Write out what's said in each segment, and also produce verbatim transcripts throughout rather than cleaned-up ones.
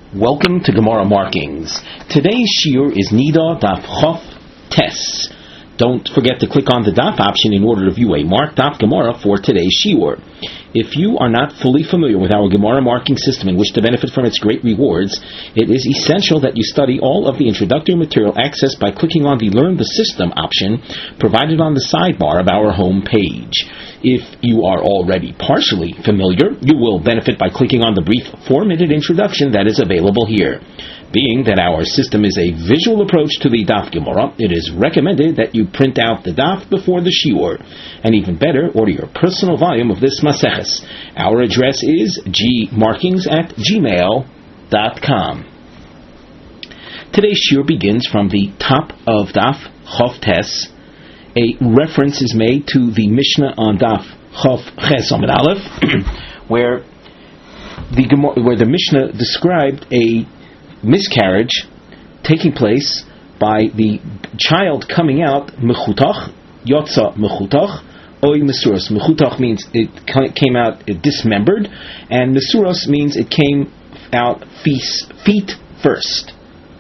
Welcome to Gemara Markings. Today's shiur is Nida Daf Chof Tes. Don't forget to click on the Daf option in order to view a marked Daf Gemara for today's shiur. If you are not fully familiar with our Gemara marking system and wish to benefit from its great rewards, it is essential that you study all of the introductory material accessed by clicking on the Learn the System option provided on the sidebar of our home page. If you are already partially familiar, you will benefit by clicking on the brief four-minute introduction that is available here. Being that our system is a visual approach to the Daf Gemara, it is recommended that you print out the Daf before the shiur, and even better, order your personal volume of this Maseches. Our address is gmarkings at gmail dot com. Today's shiur begins from the top of Daf Chof Tes. A reference is made to the Mishnah on Daf Chof Ches Amud Aleph, where the where the Mishnah described a miscarriage taking place by the child coming out mechutach, yotza mechutach, oy mesuros. Mechutach means it came out dismembered, and mesuros means it came out feet first.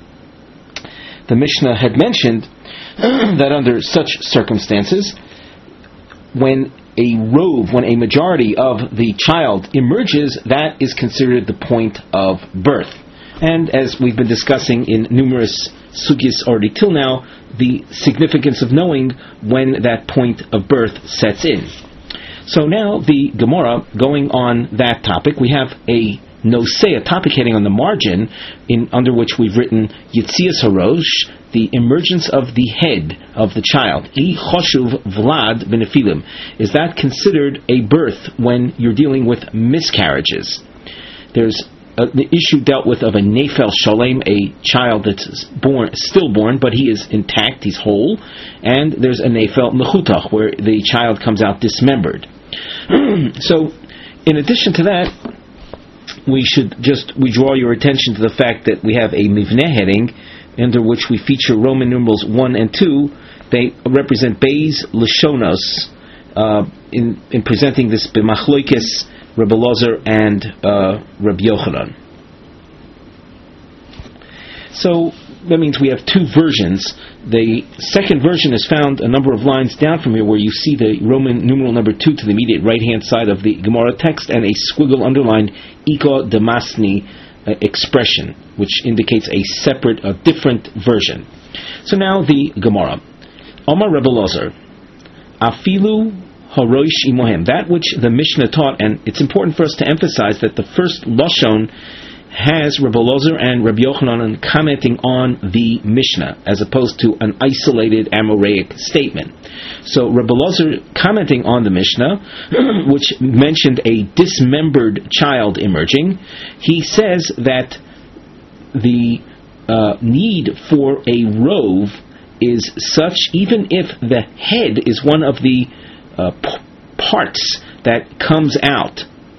The Mishnah had mentioned that under such circumstances, when a rove, when a majority of the child emerges, that is considered the point of birth. And as we've been discussing in numerous sugyas already till now, the significance of knowing when that point of birth sets in. So now the Gemara, going on that topic, we have a nosei, a topic heading on the margin, in under which we've written Yitzias Harosh, the emergence of the head of the child. I choshuv vlad benefilim. Is that considered a birth when you're dealing with miscarriages? There's Uh, the issue dealt with of a nefel shalem, a child that's born, stillborn, but he is intact, he's whole, and there's a nefel mechutach, where the child comes out dismembered. So, in addition to that, we should just, we draw your attention to the fact that we have a mivneh heading, under which we feature Roman numerals one and two. They represent Beis Lashonos, uh, in, in presenting this b'machloikes Rebbe Elazar and uh, Rabbi Yochanan. So that means we have two versions. The second version is found a number of lines down from here, where you see the Roman numeral number two to the immediate right-hand side of the Gemara text, and a squiggle underlined Iko Damasni uh, expression, which indicates a separate, a different version. So now the Gemara. Omar Rebbe Elazar, Afilu Harosh imohem, that which the Mishnah taught, and it's important for us to emphasize that the first Lashon has Rebbe Elazar and Rabbi Yochanan commenting on the Mishnah, as opposed to an isolated Amoraic statement. So Rebbe Elazar commenting on the Mishnah, which mentioned a dismembered child emerging, he says that the uh, need for a rove is such, even if the head is one of the Uh, p- parts that comes out.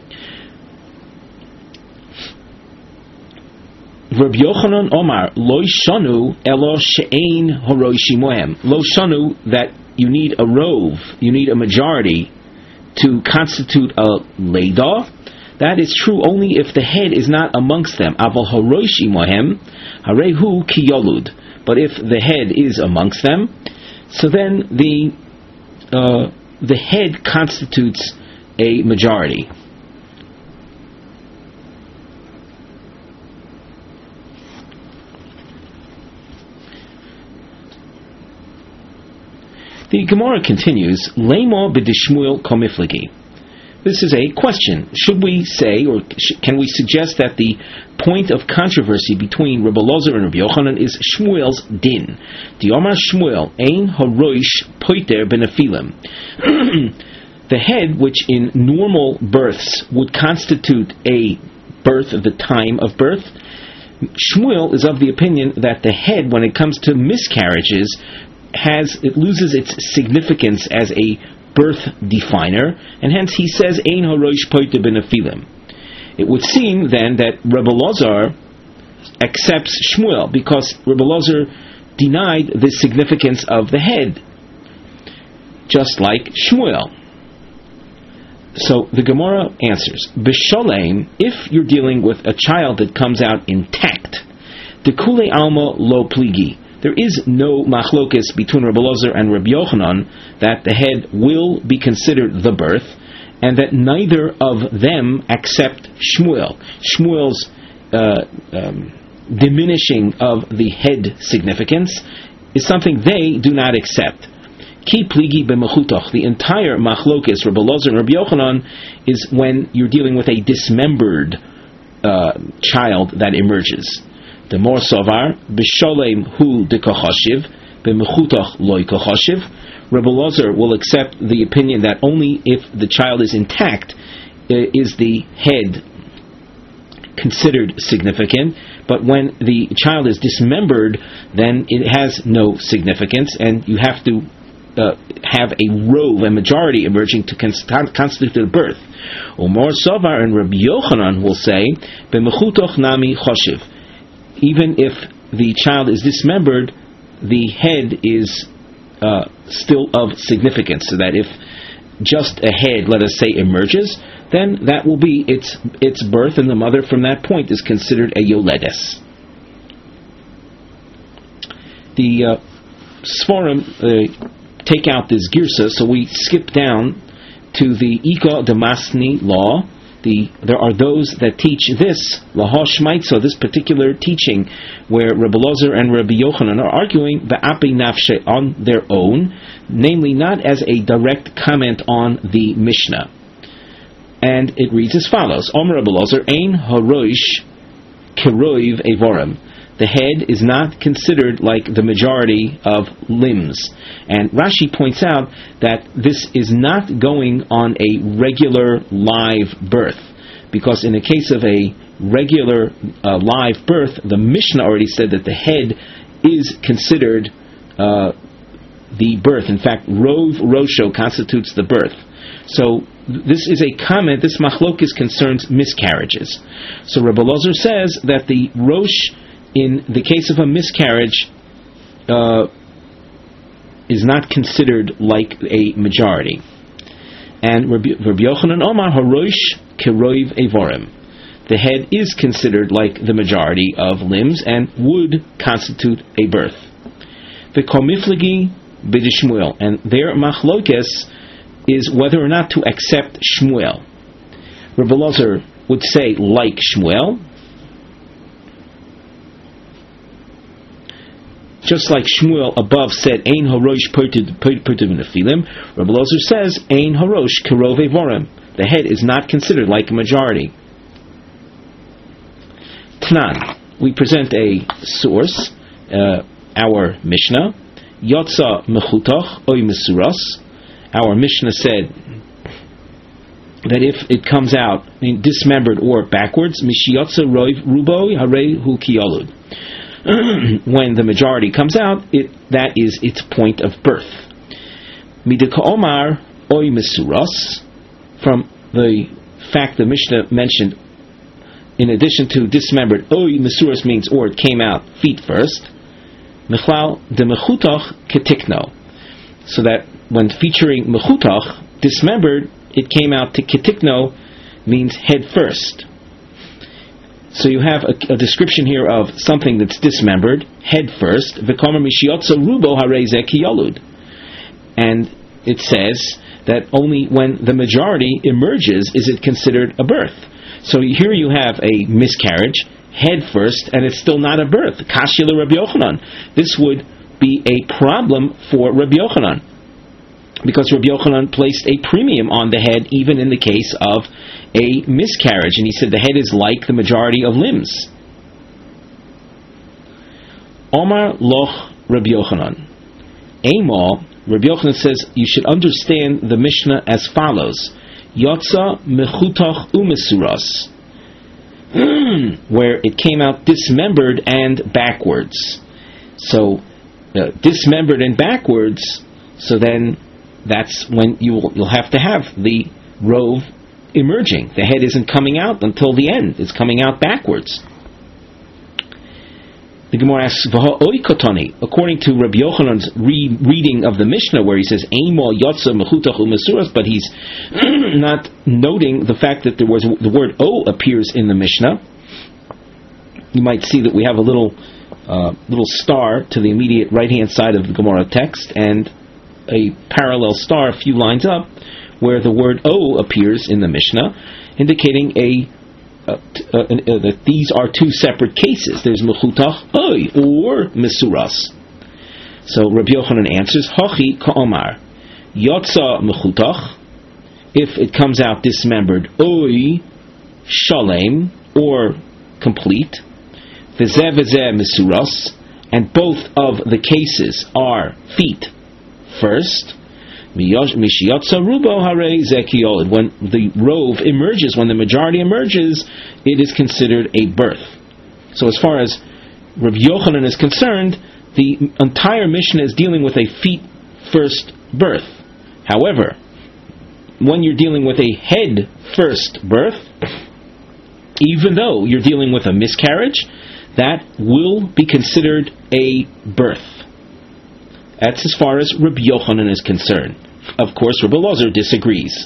Rabbi Yochanan Omar Lo shanu elo she'ein horoshi mohem. Lo shanu, that you need a rove, you need a majority to constitute a leidah. That is true only if the head is not amongst them. Aval horoshi mohem harehu ki yolud. But if the head is amongst them, so then the uh, the head constitutes a majority. The Gemara continues, Lema b'dishmuel komifligi. This is a question. Should we say, or sh- can we suggest that the point of controversy between Rebbe Elazar and Rabbi Yochanan is Shmuel's din? Diomar Shmuel, ein haroish poiter benefilim. The head, which in normal births would constitute a birth at the time of birth, Shmuel is of the opinion that the head, when it comes to miscarriages, has it loses its significance as a birth definer, and hence he says ein haroish poiter benefilim. It would seem then that Rebbe Elazar accepts Shmuel, because Rebbe Elazar denied the significance of the head, just like Shmuel. So the Gemara answers, B'sholem, if you're dealing with a child that comes out intact, the Kule Alma Lo Pligi, there is no machlokes between Rabbi Elazar and Rabbi Yochanan that the head will be considered the birth, and that neither of them accept Shmuel. Shmuel's uh, um, diminishing of the head significance is something they do not accept. Ki pligi b'mechutoch, the entire machlokes, Rabbi Elazar and Rabbi Yochanan, is when you're dealing with a dismembered uh, child that emerges. The more sovar, b'sholem hu dekachashiv, b'mechutoch loy kachashiv. Rabbi Elazar will accept the opinion that only if the child is intact uh, is the head considered significant, but when the child is dismembered, then it has no significance, and you have to Uh, have a rove, a majority emerging to cons- constitute a birth. Umar Savar and Rabbi Yochanan will say, "B'mechutoch nami choshiv." Even if the child is dismembered, the head is uh, still of significance. So that if just a head, let us say, emerges, then that will be its its birth, and the mother from that point is considered a yoledes. The uh, Sforim Uh, take out this girsa, so we skip down to the Ika Damasni law. The there are those that teach this Lahosh Maitzo, this particular teaching, where Rabbi Elazar and Rabbi Yochanan are arguing Ba'api Nafshe on their own, namely not as a direct comment on the Mishnah. And it reads as follows: Omer Rabbi Elazar, Ein Haroish Kiroiv Evorim. The head is not considered like the majority of limbs. And Rashi points out that this is not going on a regular live birth, because in the case of a regular uh, live birth, the Mishnah already said that the head is considered uh, the birth. In fact, Rov Rosho constitutes the birth. So this is a comment, this machlokes concerns miscarriages. So Rabbi Elazar says that the Rosh, in the case of a miscarriage, uh, is not considered like a majority. And Rabbi, Rabbi Yochanan Omar Harosh Keroiv Evorim. The head is considered like the majority of limbs and would constitute a birth. The Komiflagi B'Shmuel, and their machlokes is whether or not to accept Shmuel. Rabbi Elazar would say like Shmuel, just like Shmuel above said, Ein Harosh Pertiv Nefilim, Rabbi Elazar says, Ein Harosh Kerov Evorim. The head is not considered like a majority. Tnan, we present a source, uh, our Mishnah, Yotza Mechutach Oy Mesuras. Our Mishnah said that if it comes out I mean, dismembered or backwards, Mishiyotza Roiv Ruboi Harei Hu Kiyolud. When the majority comes out, it that is its point of birth. Midika Omar Oy Mesuras, from the fact the Mishnah mentioned, in addition to dismembered, Oy Mesuras means or it came out feet first. Mechlal de Mechutach Ketikno, so that when featuring Mechutach, dismembered, it came out to Ketikno, means head first. So you have a, a description here of something that's dismembered, head first, V'komer Mishiotza Rubo Hareze Kiyolud. And it says that only when the majority emerges is it considered a birth. So here you have a miscarriage, head first, and it's still not a birth. Kashila Rabbi Yochanan. This would be a problem for Rabbi Yochanan, because Rabbi Yochanan placed a premium on the head even in the case of a miscarriage, and he said the head is like the majority of limbs. Omar Loch Rabbi Yochanan. Amal, Rabbi Yochanan says you should understand the Mishnah as follows: Yotza Mechutach Umesuras, where it came out dismembered and backwards. So uh, dismembered and backwards, so then that's when you will, you'll have to have the rove emerging. The head isn't coming out until the end. It's coming out backwards. The Gemara asks, according to Rabbi Yochanan's re- reading of the Mishnah, where he says, Eimo yotza mechutach u'mesuras, but he's not noting the fact that there was the word O appears in the Mishnah. You might see that we have a little uh, little star to the immediate right-hand side of the Gemara text, and a parallel star a few lines up, where the word O appears in the Mishnah, indicating a Uh, uh, uh, that these are two separate cases. There's mechutach oy or mesuras. So Rabbi Yochanan answers, Hachi ka'omar yotza mechutach, if it comes out dismembered, oy shalem, or complete, v'zeh v'zeh mesuras, and both of the cases are feet first. Mishiyotza rubo harei zekiyolid. When the rove emerges, when the majority emerges, it is considered a birth. So as far as Rabbi Yochanan is concerned, the entire Mishnah is dealing with a feet first birth. However, when you're dealing with a head first birth, even though you're dealing with a miscarriage, that will be considered a birth. That's as far as Rabbi Yochanan is concerned. Of course, Rabbi Elazar disagrees.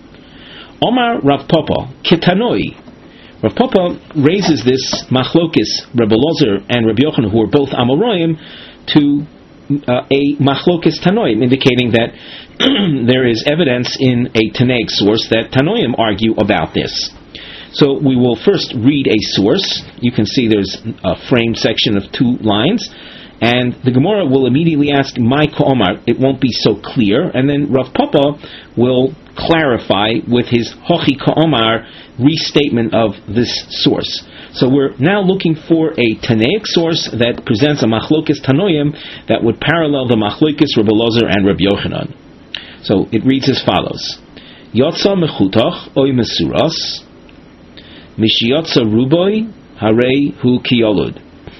Omar Rav Papa Ketanoi. Rav Papa raises this machlokis, Rabbi Elazar and Rabbi Yochanan, who are both Amoraim, to uh, a machlokis Tanoim, indicating that there is evidence in a Tanaic source that Tanoim argue about this. So we will first read a source. You can see there's a framed section of two lines. And the Gemara will immediately ask, "My Ka'omar," it won't be so clear. And then Rav Papa will clarify with his Hochi Ka'omar restatement of this source. So we're now looking for a Tanaic source that presents a Machlokis Tanoim that would parallel the Machlokis Rabbi Elazar and Rabbi Yochanan. So it reads as follows: Yotza mechutach oy mesuras, mishiyotza ruboi harei hu kiyolud.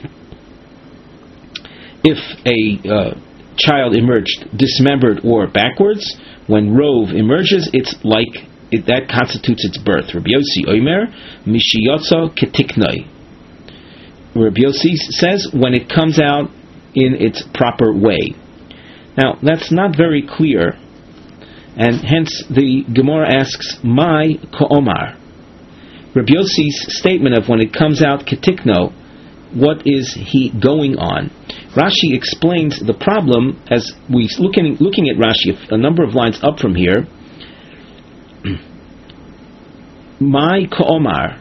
If a uh, child emerged dismembered or backwards, when rove emerges, it's like it, that constitutes its birth. Rabbi Yossi Omer Mishiyotza Ketiknoi. Rabbi Yossi says when it comes out in its proper way. Now that's not very clear, and hence the Gemara asks, "My Ka'omar." Rabbi Yossi's statement of when it comes out Ketikno, what is he going on? Rashi explains the problem as we looking looking at Rashi a number of lines up from here. My Ka'omar,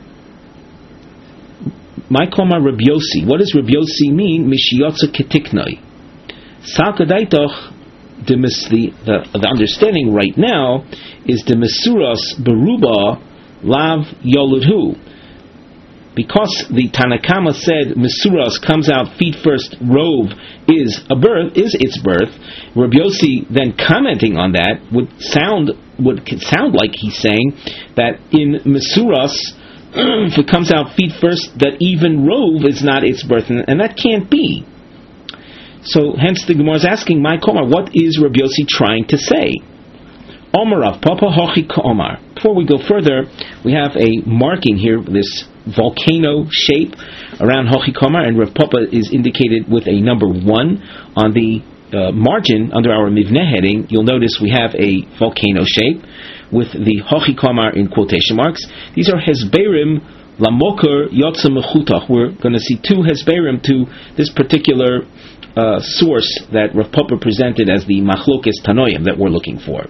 my Ka'omar Rabbi Yossi. What does Rabbi Yossi mean? Mishiyotza ketiknoi. Salkadaitoch. The the understanding right now is the mesuras beruba lav yoludhu. Because the Tanakama said Mesuras comes out feet first, rove is a birth, is its birth. Rabbi Yossi then commenting on that would sound would sound like he's saying that in Mesuras, if it comes out feet first, that even rove is not its birth, and, and that can't be. So hence the Gemara is asking, my Komar, what is Rabbi Yossi trying to say? Omar Rav Papa Hochi Ka'omar. Before we go further, we have a marking here, this volcano shape around Hochi Ka'omar, and Rav Papa is indicated with a number one on the uh, margin under our Mivneh heading. You'll notice we have a volcano shape with the Hochi Ka'omar in quotation marks. These are Hesberim Lamoker Yotza Mechutach. We're going to see two Hesberim to this particular uh, source that Rav Papa presented as the Machlokes Tanoim that we're looking for.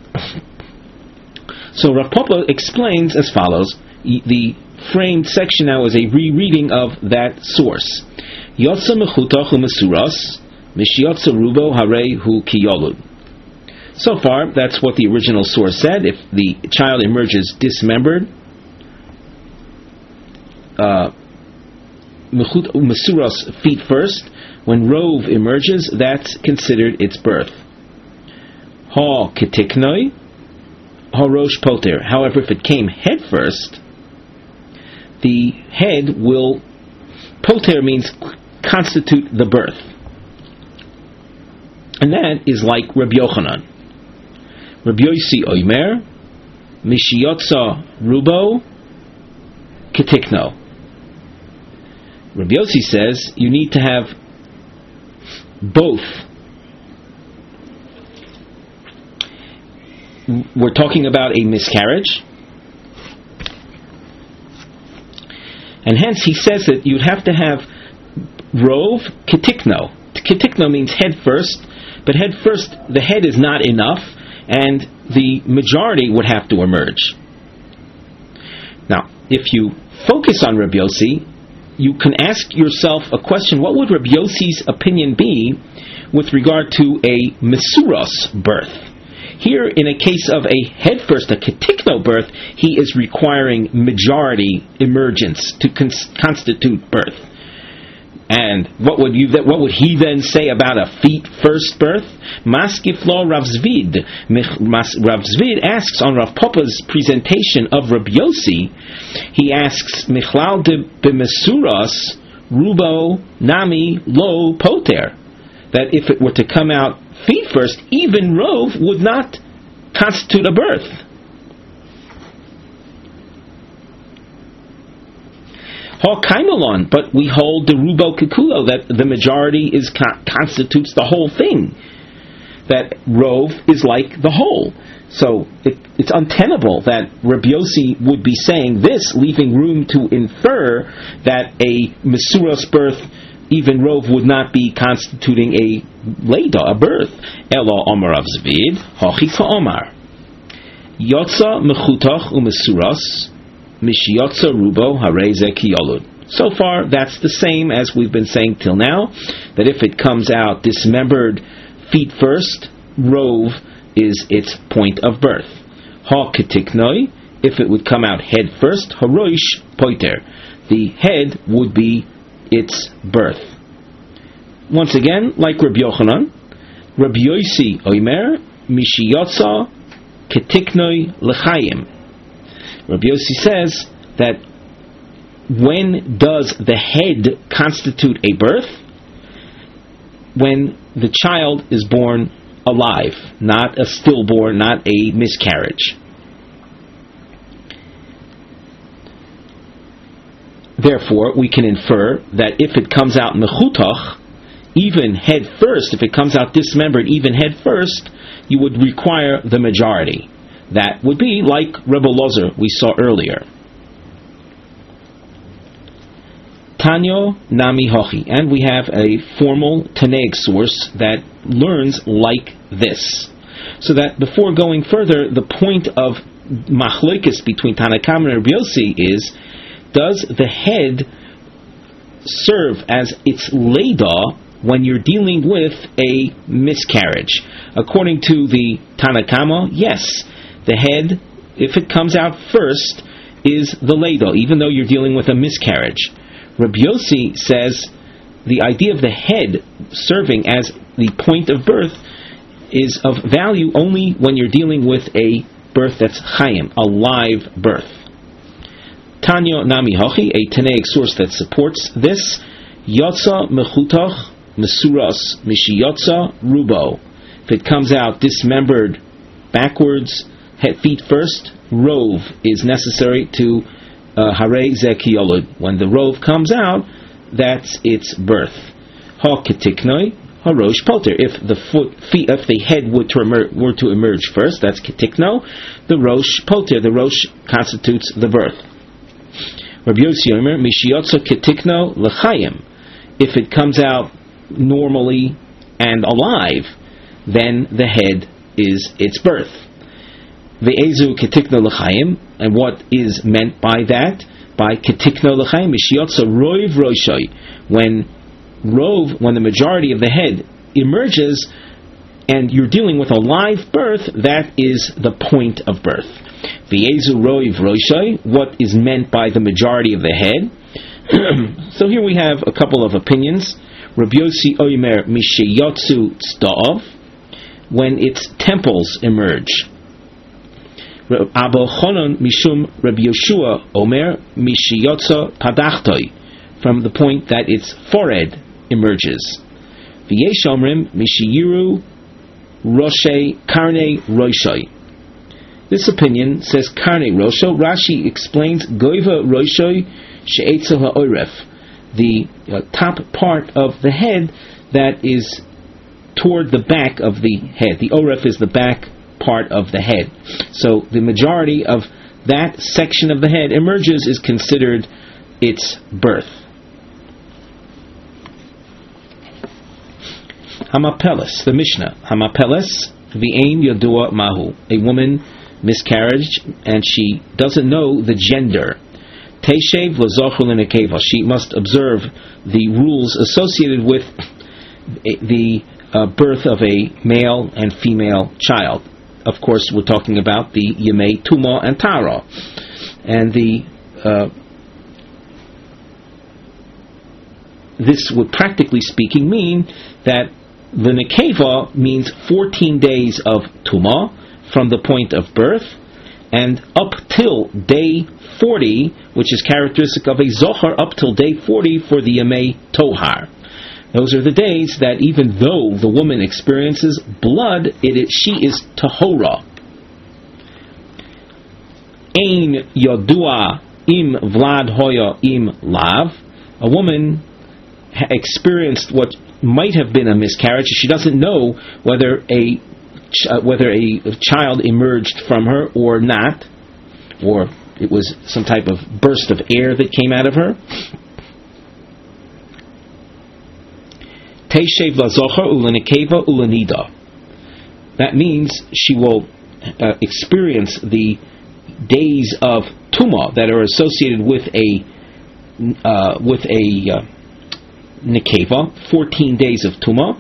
So Rav Papa explains as follows. The framed section now is a rereading of that source. Yotza mechutach u'mesuras, mishiyotza rubo harei hu kiyolud. So far, that's what the original source said. If the child emerges dismembered, uh, mesuras feet first, when rove emerges, that's considered its birth. Ha ketiknoi, ha rosh poter. However, if it came head first, the head will, poter means constitute the birth. And that is like Rabbi Yochanan. Rabbi Yossi Omer, Mishiyotza Rubo, Ketikno. Rabbi Yossi says you need to have both. We're talking about a miscarriage, and hence he says that you'd have to have rov ketikno. Ketikno means head first, but head first, the head is not enough, and the majority would have to emerge. Now, if you focus on Rabbi Yossi, you can ask yourself a question: what would Rabbi Yossi's opinion be with regard to a mesuros birth? Here, in a case of a head first, a ketikno birth, he is requiring majority emergence to cons- constitute birth. And what would you? Th- what would he then say about a feet first birth? Maskiflo Rav Zvid. Rav Zvid asks on Rav Papa's presentation of Rabbi Yossi. He asks Michlal de b'mesuras rubo nami lo poter. That if it were to come out feet first, even rov would not constitute a birth. Ha-kaimelon, but we hold the rubo kikulo, that the majority is con- constitutes the whole thing. That rov is like the whole. So it, it's untenable that Rabbi Yossi would be saying this, leaving room to infer that a mesuros birth, even rov, would not be constituting a leida, a birth. Elo Omar of Zvid, Hachi Omar. Yotza mechutach umesuras, mishiyotza rubo hareze kiyolud. So far, that's the same as we've been saying till now, that if it comes out dismembered feet first, rov is its point of birth. Ha ketiknoi, if it would come out head first, haroish poiter, the head would be its birth. Once again, like Rabbi Yochanan, Rabbi Yossi oimer mishiyotza ketiknoi lechayim. Rabbi Yossi says that when does the head constitute a birth? When the child is born alive, not a stillborn, not a miscarriage. Therefore, we can infer that if it comes out mechutach, even head first, if it comes out dismembered, even head first, you would require the majority. That would be like Rebbe Lozer we saw earlier. Tanyo Nami Hochi, and we have a formal Tanaic source that learns like this. So that before going further, the point of machlokes between Tanakam and Rabbi Yossi is: does the head serve as its leida when you're dealing with a miscarriage? According to the Tanakama, yes, the head, if it comes out first, is the leida, even though you're dealing with a miscarriage. Rabbi Yossi says the idea of the head serving as the point of birth is of value only when you're dealing with a birth that's chayim, a live birth. Tanyo Nami Hochi, a Tanaic source that supports this: Yotza mechutach mesuras mishiyotza rubo. If it comes out dismembered backwards, head feet first, rov is necessary to harei ze kiyolud. When the rov comes out, that's its birth. Ha ketiknoi harosh poter. If the foot, feet, if the head were to emerge, were to emerge first, that's ketikno. The rosh poter, the rosh constitutes the birth. Rabbi Yossi Omer mishiyotza ketikno lechayim. If it comes out normally and alive, then the head is its birth. Ve'ezu ketikno lechayim, and what is meant by that? By ketikno lechayim, mishiyotza roiv roshoi. When rov, when the majority of the head emerges, and you're dealing with a live birth, that is the point of birth. Ve'ezu roiv roshoi, what is meant by the majority of the head? So here we have a couple of opinions. Rabbi Yossi Omer mishiyotzu tzdav, when its temples emerge. Abba Chonon mishum Rabbi Yoshua Omer mishiyotza padachtoi, from the point that its forehead emerges. V'yesh omrim mishiyiru roshe karne roshoi. This opinion says karne rosho. Rashi explains goiva roshoi she'etzel ha'oref, the uh, top part of the head that is toward the back of the head. The oref is the back part of the head. So the majority of that section of the head emerges is considered its birth. Hamapeles, the Mishnah. Hamapeles v'ein yodua mahu. A woman miscarriage and she doesn't know the gender. Teshev l'zochur l'nekeva. She must observe the rules associated with the uh, birth of a male and female child. Of course, we're talking about the Yemei Tuma and Tara. And the uh, this would, practically speaking, mean that the Nekeva means fourteen days of Tuma from the point of birth, and up till day forty, which is characteristic of a Zohar, up till day forty for the Yemei Tohar. Those are the days that even though the woman experiences blood, it is, she is Tahora. Ein Yodua im Vlad Hoya im Lav. A woman ha- experienced what might have been a miscarriage. She doesn't know whether a ch- uh, whether a child emerged from her or not, or it was some type of burst of air that came out of her. Teshev lazochar ulenekeva ulenida. That means she will uh, experience the days of tuma that are associated with a uh, with a uh, nekeva, fourteen days of tuma,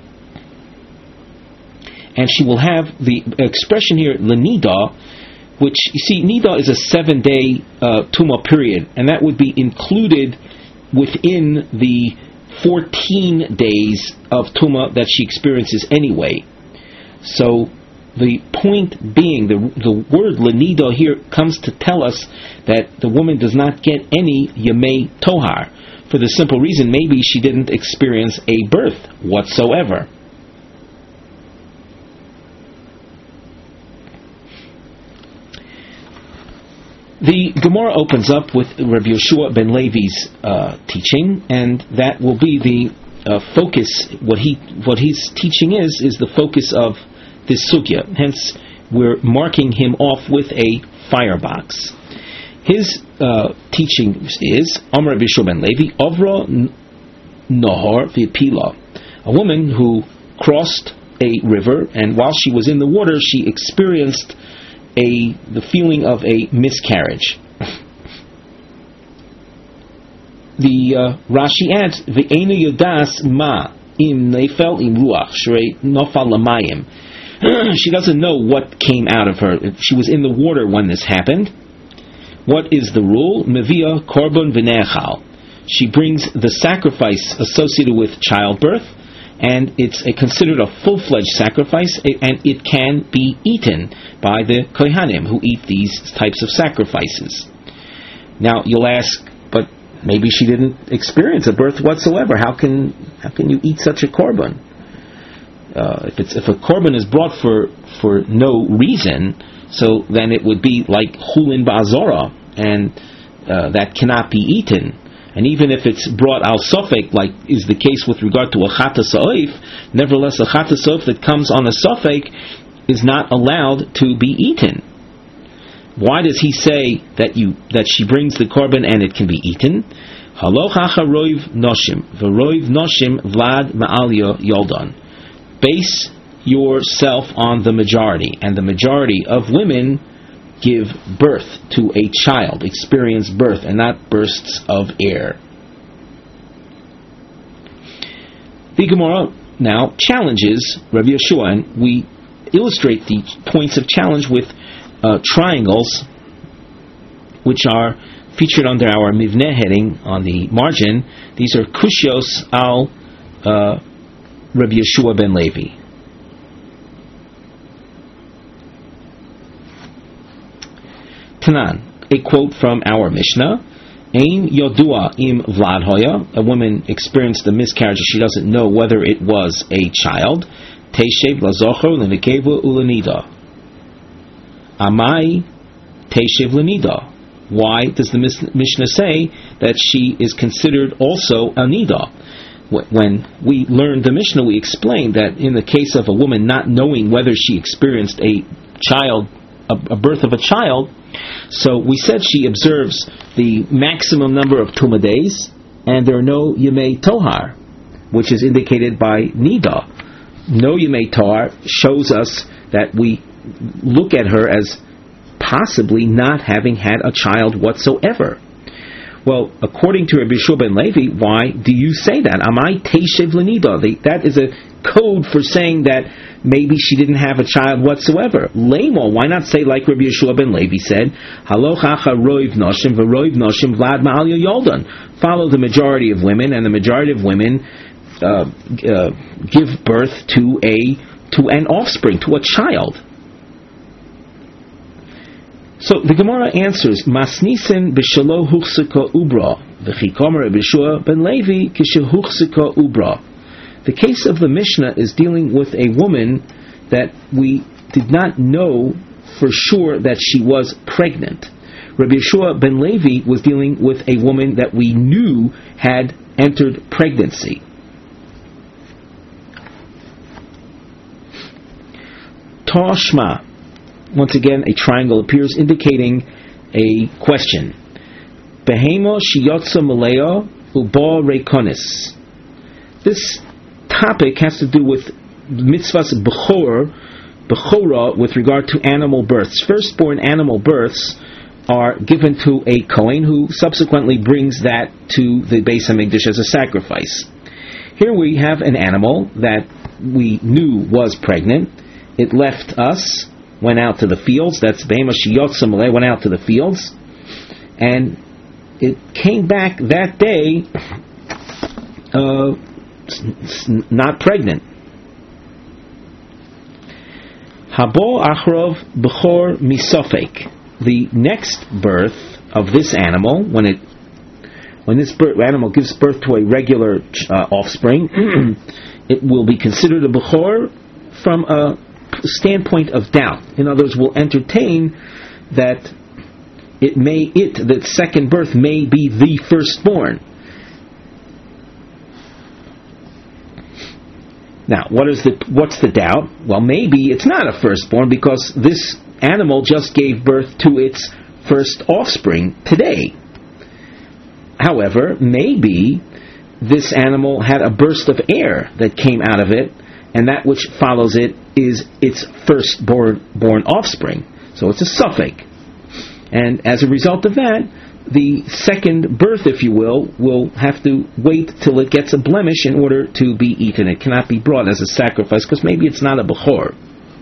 and she will have the expression here lenida, which you see, nida is a seven-day uh, tuma period, and that would be included within the fourteen days of Tuma that she experiences anyway. So the point being, the the word Lenida here comes to tell us that the woman does not get any Yemei Tohar, for the simple reason maybe she didn't experience a birth whatsoever. The Gemara opens up with Rabbi Yeshua ben Levi's uh, teaching, and that will be the uh, focus. What he what he's teaching is is the focus of this sugya. Hence, we're marking him off with a firebox. His uh, teaching is Amar Rabbi Yeshua ben Levi Avra Nahar V'Pila. A woman who crossed a river, and while she was in the water, she experienced A, the feeling of a miscarriage. The uh, Rashi adds, "Ve'ena yodas ma im nefel im ruach shrei nofal lamayim." She doesn't know what came out of her. She was in the water when this happened. What is the rule? Mevia korban v'nechal. She brings the sacrifice associated with childbirth, and it's a, considered a full-fledged sacrifice, and it can be eaten by the kohanim who eat these types of sacrifices. Now you'll ask, but maybe she didn't experience a birth whatsoever. How can how can you eat such a korban? Uh, if it's if a korban is brought for for no reason, so then it would be like chulin ba'azora, and uh, that cannot be eaten. And even if it's brought al sofek, like is the case with regard to a chata sa'if, nevertheless a chata sa'if that comes on a sofek is not allowed to be eaten. Why does he say that you that she brings the korban and it can be eaten? Halochacha roiv noshim, v'roiv noshim vlad ma'alya yoldan. Base yourself on the majority, and the majority of women give birth to a child, experience birth, and not bursts of air. The Gemara now challenges Rabbi Yeshua, and we illustrate the points of challenge with uh, triangles, which are featured under our Mivneh heading on the margin. These are Kushios al uh, Rabbi Yeshua ben Levi. Tanan, a quote from our Mishnah: Ein yodua im vlad hoya. A woman experienced a miscarriage; she doesn't know whether it was a child. Teshev lazocher lenekeva ulenida. Amai teshev lenida. why does the Mishnah say that she is considered also a nidah? When we learned the Mishnah, we explained that in the case of a woman not knowing whether she experienced a child, a, a birth of a child, so we said she observes the maximum number of Tumah days, and there are no Yemei Tohar, which is indicated by Nida. No Yemei Tohar shows us that we look at her as possibly not having had a child whatsoever. Well, according to Rabbi Yeshua ben Levi, why do you say that? Amai Teshev Lenida. That is a code for saying that maybe she didn't have a child whatsoever. Lemo, why not say like Rabbi Yeshua ben Levi said, Halochacha roiv noshim v'roiv noshim vlad ma'alya yoldan. Follow the majority of women, and the majority of women uh, uh, give birth to a to an offspring, to a child. So the Gemara answers, Masnisen b'shelo huchsika ubra, v'chikomer Rabbi Yeshua ben Levi kishehuchsika ubra. The case of the Mishnah is dealing with a woman that we did not know for sure that she was pregnant. Rabbi Yeshua ben Levi was dealing with a woman that we knew had entered pregnancy. Tashma. Once again, a triangle appears indicating a question. Behemo shiyotza maleo uba reikonis. This topic has to do with mitzvahs bechor, bechora, with regard to animal births. Firstborn animal births are given to a Kohen who subsequently brings that to the Beis HaMikdash as a sacrifice. Here we have an animal that we knew was pregnant. It left us, went out to the fields. That's Behema Shiyotza Maleh, went out to the fields, and it came back that day uh, not pregnant. Habo Achrov Bechor Misofek. The next birth of this animal, when it when this birth, animal gives birth to a regular uh, offspring, it will be considered a Bechor from a standpoint of doubt. In other words, will entertain that it may it that second birth may be the firstborn. Now, what is the what's the doubt? Well, maybe it's not a firstborn because this animal just gave birth to its first offspring today. However, maybe this animal had a burst of air that came out of it, and that which follows it is its firstborn born offspring. So it's a suffix. And as a result of that, the second birth, if you will, will have to wait till it gets a blemish in order to be eaten. It cannot be brought as a sacrifice because maybe it's not a Bechor.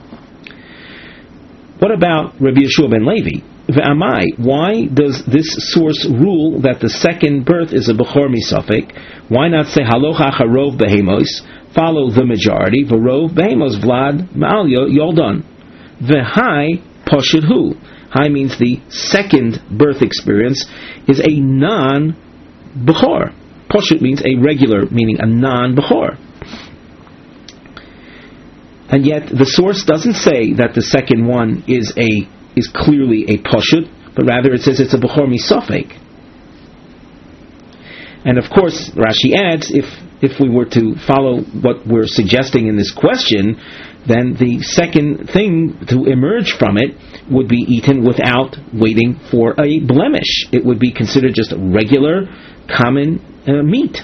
What about Rabbi Yeshua ben Levi? V'amai, why does this source rule that the second birth is a Bechor misafek? Why not say halocha harov behemos, follow the majority, v'rov behemos vlad ma'al yoldan? V'hai poshidhu. Hai means the second birth experience is a non-Bechor. Poshut means a regular, meaning a non-Bechor. And yet the source doesn't say that the second one is a is clearly a Poshut, but rather it says it's a Bechor misafek. And of course, Rashi adds, if if we were to follow what we're suggesting in this question, then the second thing to emerge from it would be eaten without waiting for a blemish. It would be considered just a regular, common uh, meat.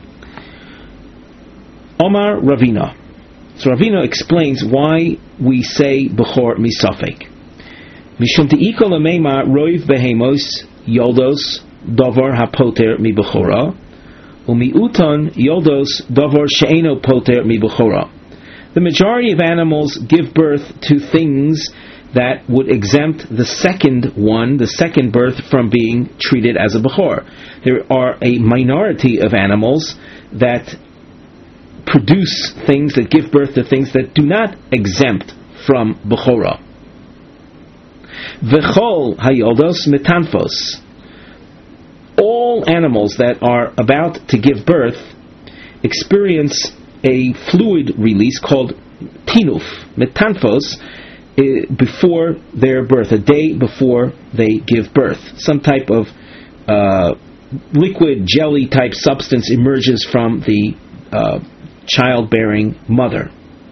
Omar Ravina. So Ravina explains why we say Bechor misafek. Mishum te'iko l'meima roiv behemos yoldos davar hapoter mi Bechora umiuton yoldos davar she'eno poter mi Bechora. The majority of animals give birth to things that would exempt the second one, the second birth, from being treated as a Bechor. There are a minority of animals that produce things, that give birth to things that do not exempt from Bechora. V'chol hayoldos metanfos. All animals that are about to give birth experience a fluid release called tinuf. Metanfos before their birth, a day before they give birth. Some type of uh, liquid jelly type substance emerges from the uh, childbearing mother.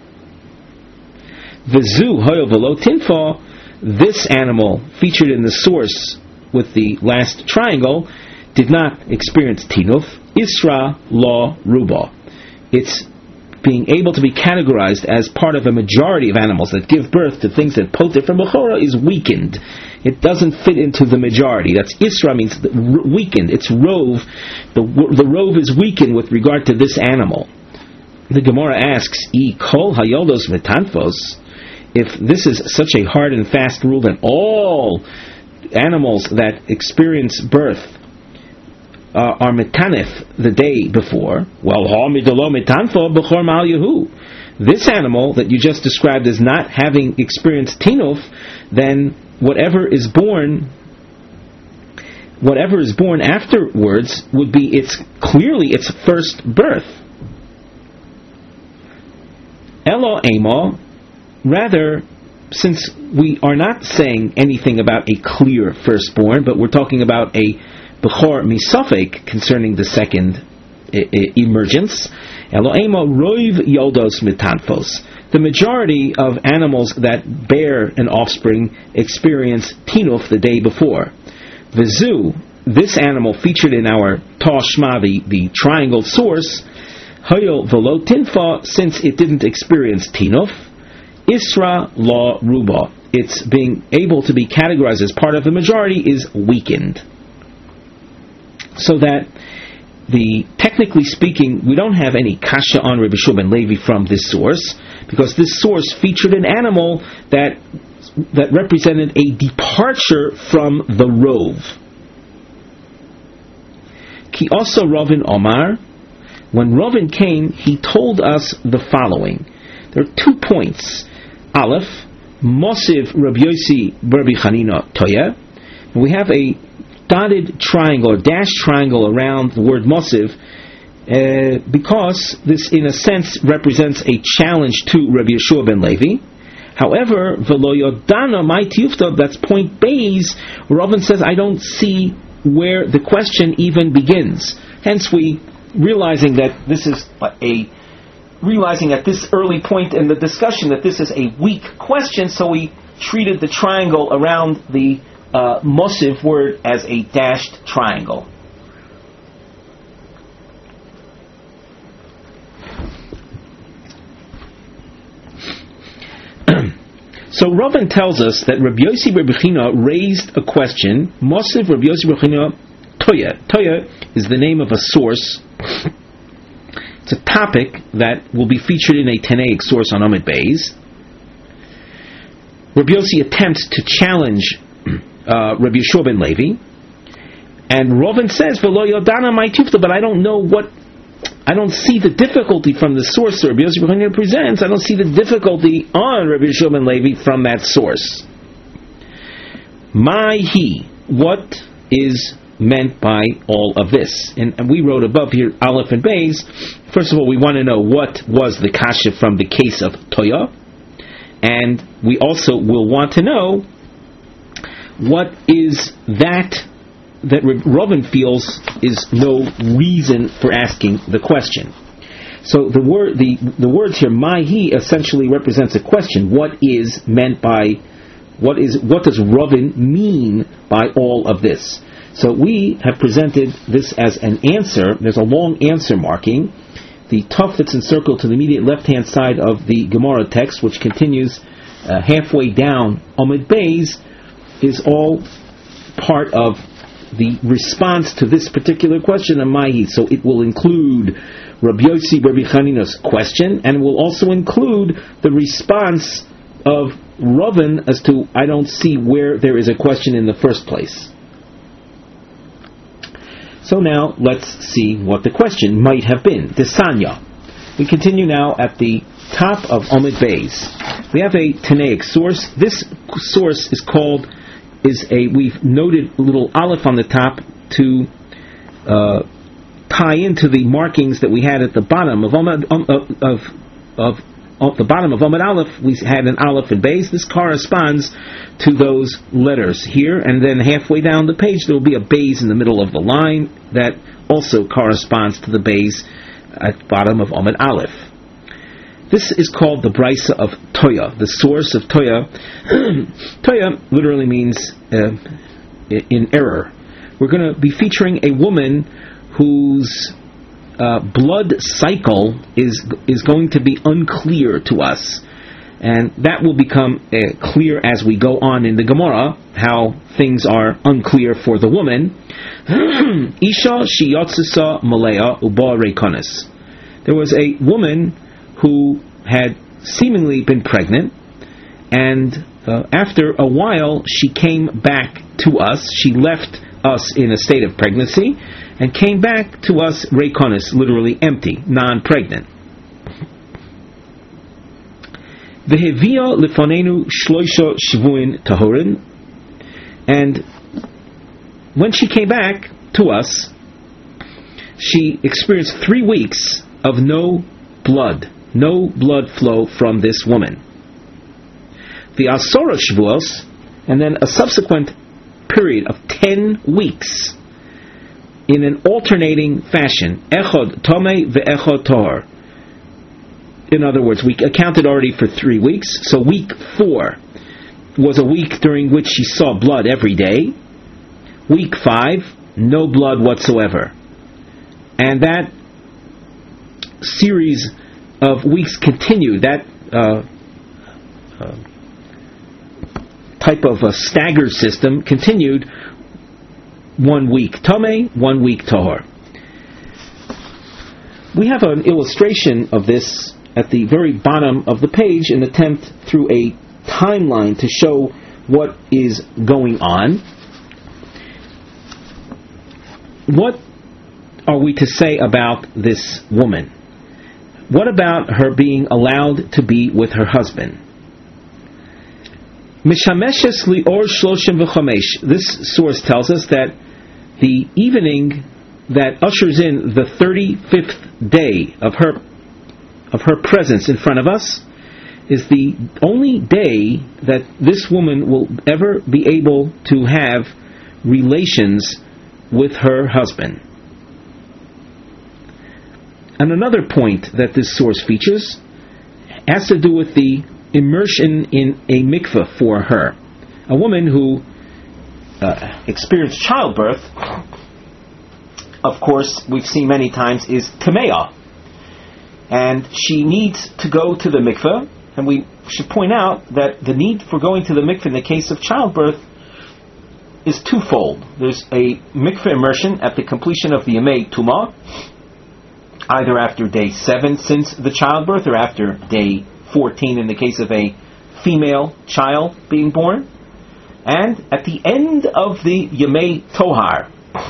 V'zu hoyo v'lo tinfa, this animal featured in the source with the last triangle did not experience tinuf. Isra la ruba. It's being able to be categorized as part of a majority of animals that give birth to things that poter from Bechora is weakened. It doesn't fit into the majority. That's Isra, means weakened. It's rove. The, the rove is weakened with regard to this animal. The Gemara asks, I kol hayoldos metanfos, if this is such a hard and fast rule that all animals that experience birth Uh, are metanif the day before, well, this animal that you just described as not having experienced tinuf, then whatever is born, whatever is born afterwards would be its clearly its first birth. Elo emo, rather, since we are not saying anything about a clear firstborn, but we're talking about a Bechor misafek concerning the second I- I- emergence. Eloemo roiv yoldos mitanfos. The majority of animals that bear an offspring experience tinuf the day before. Vizu, this animal featured in our Tashma, the, the triangle source, hoyo velo tinfa, since it didn't experience tinuf, isra la ruba. Its being able to be categorized as part of the majority is weakened. So that the technically speaking, we don't have any kasha on Rabbi Shua ben Levi from this source, because this source featured an animal that that represented a departure from the rove. Ki also Ravin Omar, when Ravin came, he told us the following. There are two points. Aleph, Mosiv Rabbi Yossi Rabbi Chanina Toya. We have a dotted triangle or dashed triangle around the word Mosiv, uh, because this in a sense represents a challenge to Rabbi Yeshua ben Levi. However, V'lo yodana my tiyufta, that's point Beis, Ravin says, I don't see where the question even begins. Hence we, realizing that this is a, realizing at this early point in the discussion that this is a weak question, so we treated the triangle around the Uh, Mosiv word as a dashed triangle. So Ravin tells us that Rabbi Yossi Rabbi China raised a question. Mosiv Rabbi Yossi Rabbi China Toya. Toya is the name of a source. It's a topic that will be featured in a Tanaic source on Amid Beis. Rabbi Yossi attempts to challenge Uh, Rabbi Yeshua ben Levi, and Ravin says, "V'lo yodana my tufta," but I don't know what, I don't see the difficulty from the source that Rabbi Yossi ben Levi presents. I don't see the difficulty on Rabbi Yeshua ben Levi from that source. My he, what is meant by all of this? And, and we wrote above here, Aleph and Beis. First of all, we want to know what was the kasha from the case of Toya, and we also will want to know what is that that Ravin feels is no reason for asking the question. So the word, the the words here, my he, essentially represents a question. What is meant by, what is what does Ravin mean by all of this? So we have presented this as an answer. There's a long answer marking. The tuf that's encircled to the immediate left-hand side of the Gemara text, which continues uh, halfway down Amid Beis, is all part of the response to this particular question of Mahi. So it will include Rabbi Yossi Rabbi Chanina's question, and will also include the response of Ravin as to, I don't see where there is a question in the first place. So now let's see what the question might have been. Desanya. We continue now at the top of Amid Beis. We have a Tanaic source. This source is called is a, we've noted a little aleph on the top to uh, tie into the markings that we had at the bottom of of of, of at the bottom of Amud Aleph, we had an Aleph and Beis. This corresponds to those letters here, and then halfway down the page there will be a Beis in the middle of the line that also corresponds to the Beis at the bottom of Amud Aleph. This is called the Brisa of Toya, the source of Toya. Toya literally means uh, in error. We're going to be featuring a woman whose uh, blood cycle is is going to be unclear to us, and that will become uh, clear as we go on in the Gemara, how things are unclear for the woman. Isha shiyotzisa malaya uba reikonis. There was a woman who had seemingly been pregnant, and uh, after a while she came back to us. She left us in a state of pregnancy and came back to us reikonis, literally empty, non-pregnant. Vehevia lefonenu shloisha shvuin tahorin, and when she came back to us, she experienced three weeks of no blood, no blood flow from this woman. The asora shvuos, and then a subsequent period of ten weeks in an alternating fashion. Echod tome ve'echod tahor. In other words, we accounted already for three weeks, so week four was a week during which she saw blood every day. Week five, no blood whatsoever. And that series of weeks continued, that uh, uh, type of a staggered system continued one week Tomei, one week Tahor. We have an illustration of this at the very bottom of the page, an attempt through a timeline to show what is going on. What are we to say about this woman? What about her being allowed to be with her husband? Mishameshes lior shloshim v'chamesh. This source tells us that the evening that ushers in the thirty-fifth day of her of her presence in front of us is the only day that this woman will ever be able to have relations with her husband. And another point that this source features has to do with the immersion in a mikveh for her. A woman who uh, experienced childbirth, of course, we've seen many times, is tameah. And she needs to go to the mikveh, and we should point out that the need for going to the mikveh in the case of childbirth is twofold. There's a mikveh immersion at the completion of the Yemei Tumah, either after day seven since the childbirth, or after day fourteen in the case of a female child being born, and at the end of the Yemei Tohar.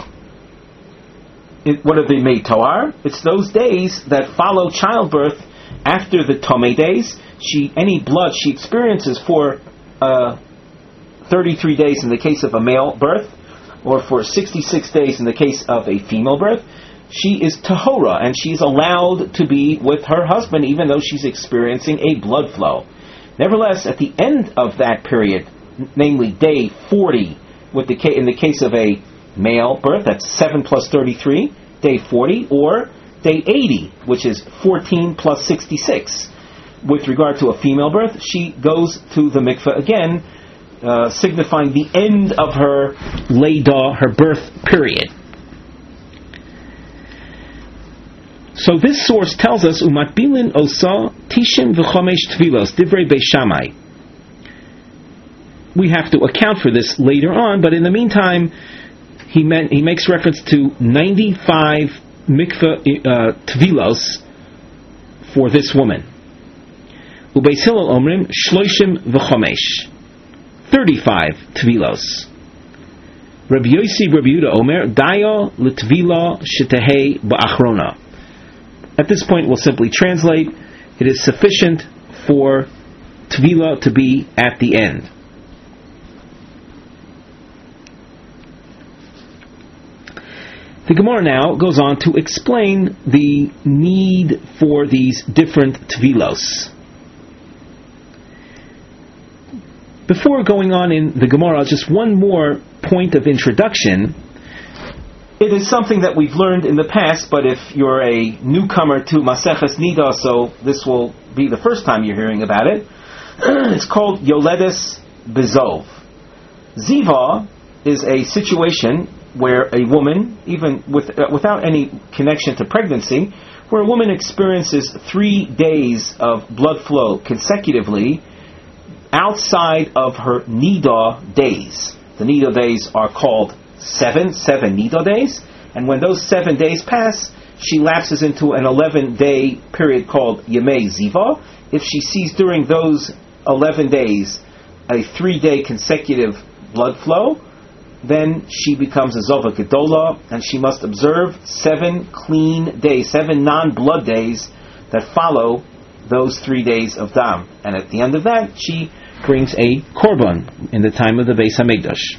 It, what are the Yemei Tohar? It's those days that follow childbirth after the Tomei days. She any blood she experiences for uh, thirty-three days in the case of a male birth, or for sixty-six days in the case of a female birth, she is tahora, and she's allowed to be with her husband even though she's experiencing a blood flow. Nevertheless, at the end of that period, namely day forty, with the in the case of a male birth, that's seven plus thirty-three, day forty, or day eighty, which is fourteen plus sixty-six. With regard to a female birth, she goes to the mikveh again, uh, signifying the end of her leidah, her birth period. So this source tells us, Umatbilin osa tishim v'chomesh tvilos, divrei Beis Shammai. We have to account for this later on, but in the meantime, he meant, he makes reference to ninety-five mikveh uh, tvilos for this woman. Ubeis Hillel omrim shloishim v'chomesh, thirty-five tvilos. Rabbi Yossi Rabbi Yehuda omer dayo l'tvila shetehei ba'achrona. At this point, we'll simply translate, it is sufficient for Tvila to be at the end. The Gemara now goes on to explain the need for these different Tvilos. Before going on in the Gemara, just one more point of introduction. It is something that we've learned in the past, but if you're a newcomer to Maseches Nida, so this will be the first time you're hearing about it, it's called Yoledes Bezov. Ziva is a situation where a woman, even with, uh, without any connection to pregnancy, where a woman experiences three days of blood flow consecutively outside of her Nida days. The Nida days are called seven, seven Nida days, and when those seven days pass, she lapses into an eleven-day period called Yemei Ziva. If she sees during those eleven days a three-day consecutive blood flow, then she becomes a Zova Gedola, and she must observe seven clean days, seven non-blood days that follow those three days of Dam. And at the end of that, she brings a Korban in the time of the Beis HaMikdash.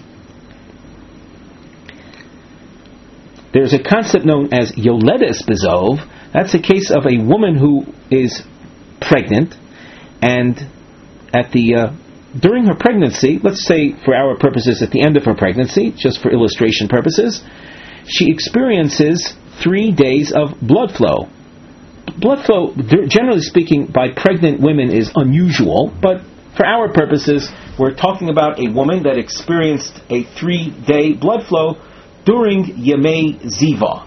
There's a concept known as Yoledes Bezov. That's a case of a woman who is pregnant, and at the uh, during her pregnancy, let's say for our purposes at the end of her pregnancy, just for illustration purposes, she experiences three days of blood flow. Blood flow, generally speaking, by pregnant women is unusual, but for our purposes, we're talking about a woman that experienced a three-day blood flow during Yemei Ziva.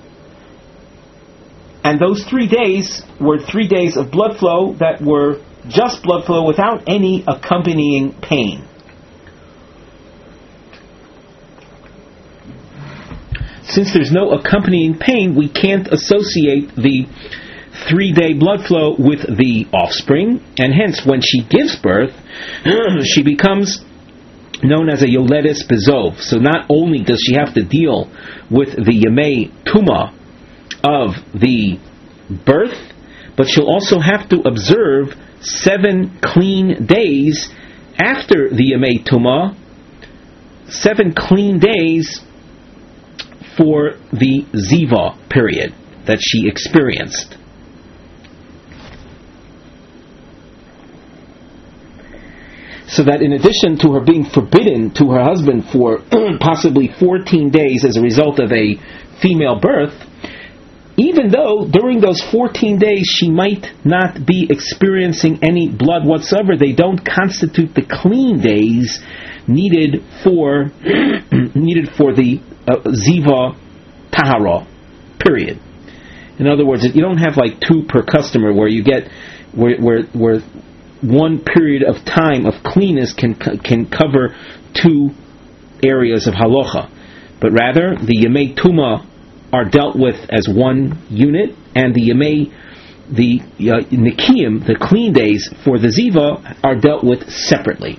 And those three days were three days of blood flow that were just blood flow without any accompanying pain. Since there's no accompanying pain, we can't associate the three-day blood flow with the offspring, and hence when she gives birth, she becomes known as a Yoledes Bezov. So not only does she have to deal with the Yemei Tuma of the birth, but she'll also have to observe seven clean days after the Yemei Tuma, seven clean days for the Ziva period that she experienced. So that in addition to her being forbidden to her husband for possibly fourteen days as a result of a female birth, even though during those fourteen days she might not be experiencing any blood whatsoever, they don't constitute the clean days needed for needed for the uh, Ziva Tahara period. In other words, you don't have like two per customer where you get where where where one period of time of cleanness can can cover two areas of halacha, but rather the Yemei Tuma are dealt with as one unit, and the Yemei, the uh, Nikiyim, the clean days for the Ziva, are dealt with separately.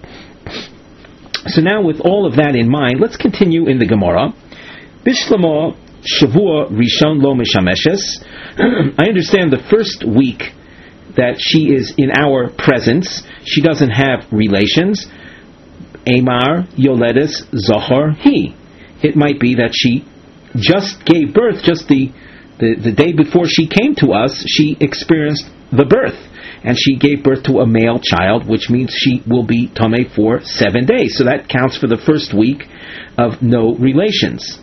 So now, with all of that in mind, let's continue in the Gemara. Bishlama Shavua Rishon Lo Mishameshes. I understand the first week that she is in our presence, she doesn't have relations. Amar Yoledes Zohar He. It might be that she just gave birth, just the, the, the day before she came to us, she experienced the birth. And she gave birth to a male child, which means she will be Tameh for seven days. So that counts for the first week of no relations.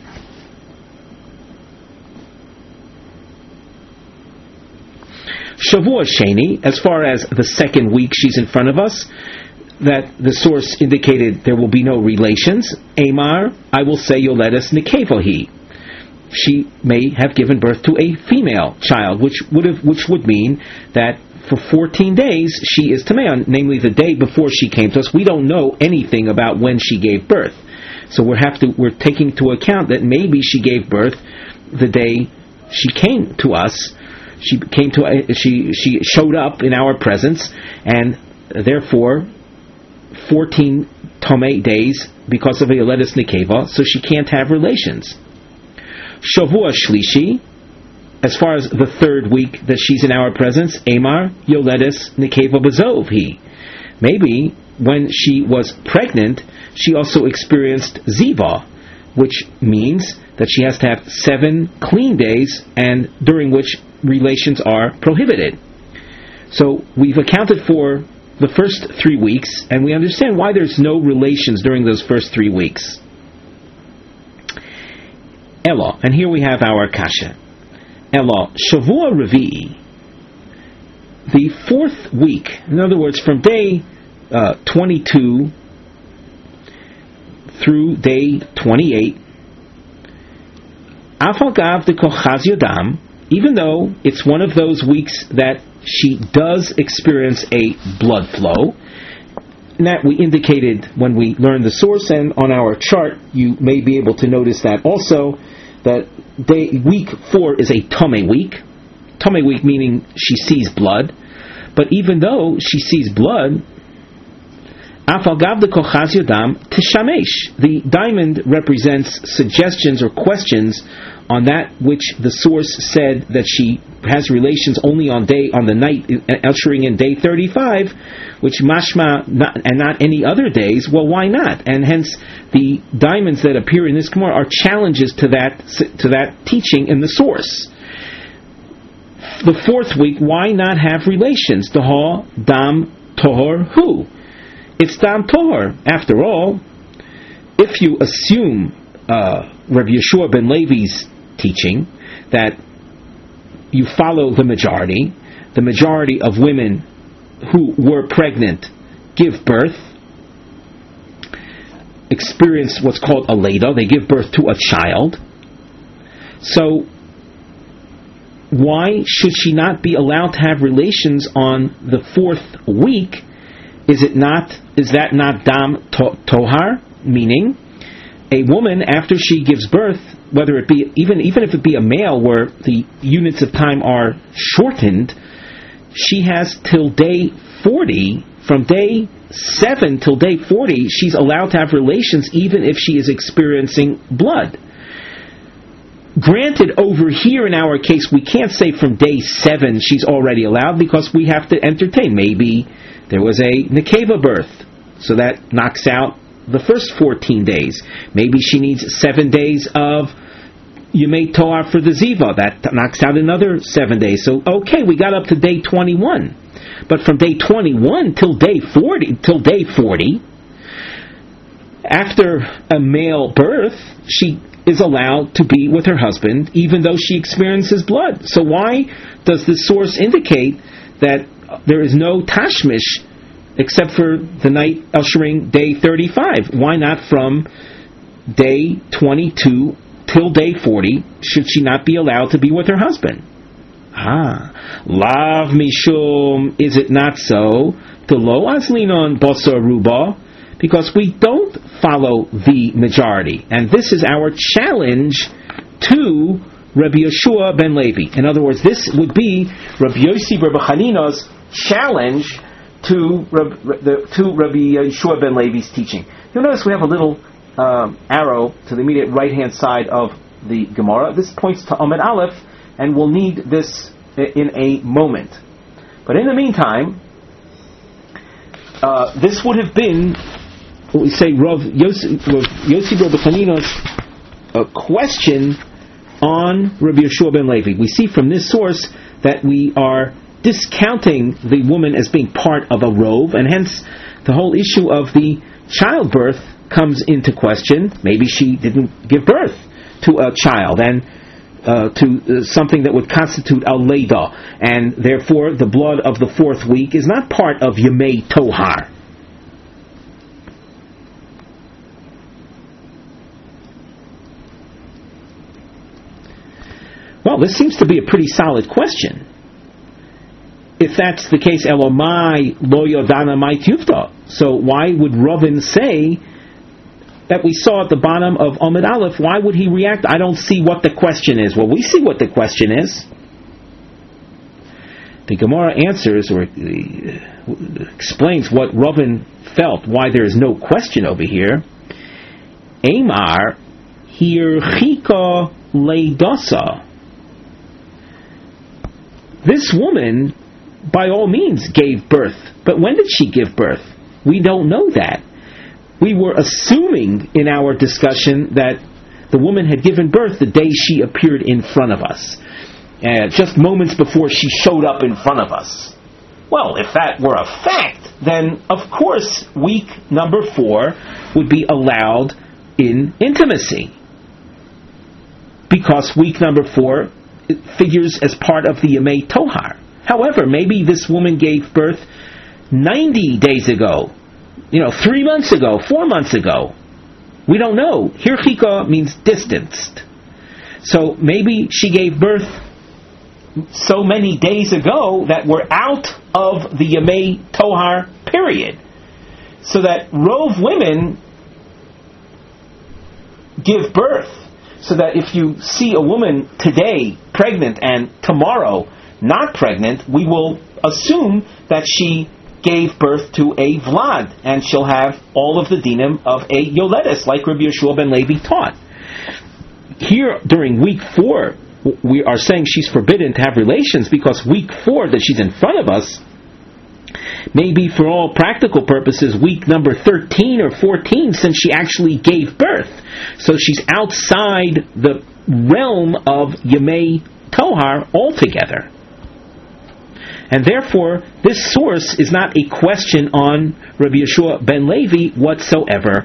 Shavua Sheni, as far as the second week she's in front of us, that the source indicated there will be no relations. Amar, I will say Yoledes Nikevahi. She may have given birth to a female child, which would have, which would mean that for fourteen days she is Tameh, namely the day before she came to us. We don't know anything about when she gave birth, so we have to we're taking into account that maybe she gave birth the day she came to us. She came to she she showed up in our presence, and therefore fourteen Tameh days because of a Yoledes Nikeva, so she can't have relations. Shavua Shlishi, as far as the third week that she's in our presence, Amar Yoledes Nikeva Bezov He. Maybe when she was pregnant, she also experienced Ziva, which means that she has to have seven clean days, and during which relations are prohibited. So we've accounted for the first three weeks, and we understand why there's no relations during those first three weeks. Elo, and here we have our kasha. Elo, Shavua Revi'i, the fourth week, in other words, from day uh, twenty-two through day twenty-eight, Afagav de Kochaz Yodam, even though it's one of those weeks that she does experience a blood flow, and that we indicated when we learned the source, and on our chart you may be able to notice that also, that day, week four is a Tomei week. Tomei week meaning she sees blood, but even though she sees blood, Afagav de Kochaz Yodam Tishamesh, the diamond represents suggestions or questions on that which the source said that she has relations only on day on the night ushering in day thirty-five, which mashma not, and not any other days. Well, why not? And hence the diamonds that appear in this Gemara are challenges to that to that teaching in the source. The fourth week, why not have relations? Daha dam tohor hu. It's dam tohor. After all, if you assume uh, Rabbi Yeshua ben Levi's teaching that you follow the majority, the majority of women who were pregnant give birth, experience what's called a leda, they give birth to a child. So why should she not be allowed to have relations on the fourth week? Is it not? Is that not dam to- tohar? Meaning, a woman after she gives birth, whether it be even even if it be a male where the units of time are shortened, she has till day forty. From day seven till day forty, she's allowed to have relations even if she is experiencing blood. Granted, over here in our case, we can't say from day seven she's already allowed, because we have to entertain. Maybe there was a nekeva birth, so that knocks out the first fourteen days. Maybe she needs seven days of Yemei Toar for the Ziva. That knocks out another seven days. So, okay, we got up to day twenty-one. But from day twenty-one till day forty, till day forty, after a male birth, she is allowed to be with her husband, even though she experiences blood. So why does the source indicate that there is no tashmish except for the night ushering day thirty-five? Why not from day twenty-two till day forty should she not be allowed to be with her husband? Ah, lav mishum, is it not so? To lo aslinon basar ruba, because we don't follow the majority, and this is our challenge to Rabbi Yeshua ben Levi. In other words, this would be Rabbi Yossi Bar Chanina's challenge to the to Rabbi Yeshua ben Levi's teaching. You'll notice we have a little um, arrow to the immediate right-hand side of the Gemara. This points to Amud Aleph, and we'll need this in a moment. But in the meantime, uh, this would have been what we say Rav Yossi, Rav Yossi Bar Chanina's uh, question on Rabbi Yeshua ben Levi. We see from this source that we are discounting the woman as being part of a rove, and hence the whole issue of the childbirth comes into question. Maybe she didn't give birth to a child, and uh, to uh, something that would constitute a leda, and therefore the blood of the fourth week is not part of Yemei Tohar. Well, this seems to be a pretty solid question. If that's the case, Elomai lo yodana mai tufta. So why would Ravin say that we saw at the bottom of Amud Aleph? Why would he react? I don't see what the question is. Well, we see what the question is. The Gemara answers or uh, explains what Ravin felt, why there is no question over here. Amar hirchika leidasa. This woman, by all means, gave birth. But when did she give birth? We don't know that. We were assuming in our discussion that the woman had given birth the day she appeared in front of us. Uh, just moments before she showed up in front of us. Well, if that were a fact, then of course week number four would be allowed in intimacy, because week number four figures as part of the Yemei Tohar. However, maybe this woman gave birth ninety days ago, you know, three months ago, four months ago. We don't know. Hirchika means distanced. So maybe she gave birth so many days ago that we're out of the Yemei Tohar period. So that Rove women give birth, so that if you see a woman today pregnant and tomorrow not pregnant, we will assume that she gave birth to a Vlad, and she'll have all of the dinim of a Yoledes, like Rabbi Yeshua ben Levi taught. Here, during week four, we are saying she's forbidden to have relations, because week four that she's in front of us may be, for all practical purposes, week number thirteen or fourteen, since she actually gave birth. So she's outside the realm of Yemei Tohar altogether. And therefore, this source is not a question on Rabbi Yeshua ben Levi whatsoever.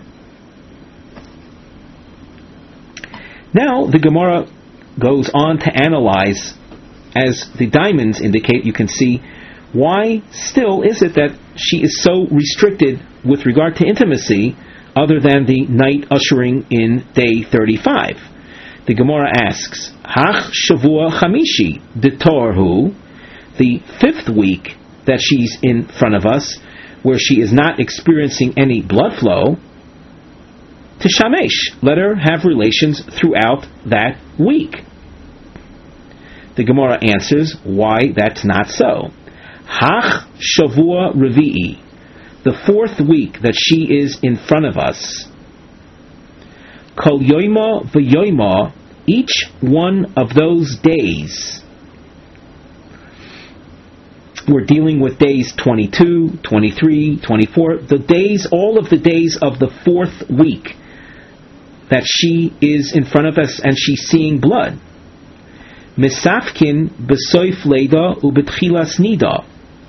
Now, the Gemara goes on to analyze, as the diamonds indicate, you can see, why still is it that she is so restricted with regard to intimacy, other than the night ushering in day thirty-five. The Gemara asks, Hach Shavua Chamishi Detorhu, the fifth week that she's in front of us, where she is not experiencing any blood flow, Tishamesh, let her have relations throughout that week. The Gemara answers why that's not so. Hach Shavua Revi'i, the fourth week that she is in front of us, Kol Yoima V'Yoima, each one of those days, we're dealing with days twenty-two, twenty-three, twenty-four, the days, all of the days of the fourth week that she is in front of us and she's seeing blood. Misafkin b'soif leida ubetchilas nida.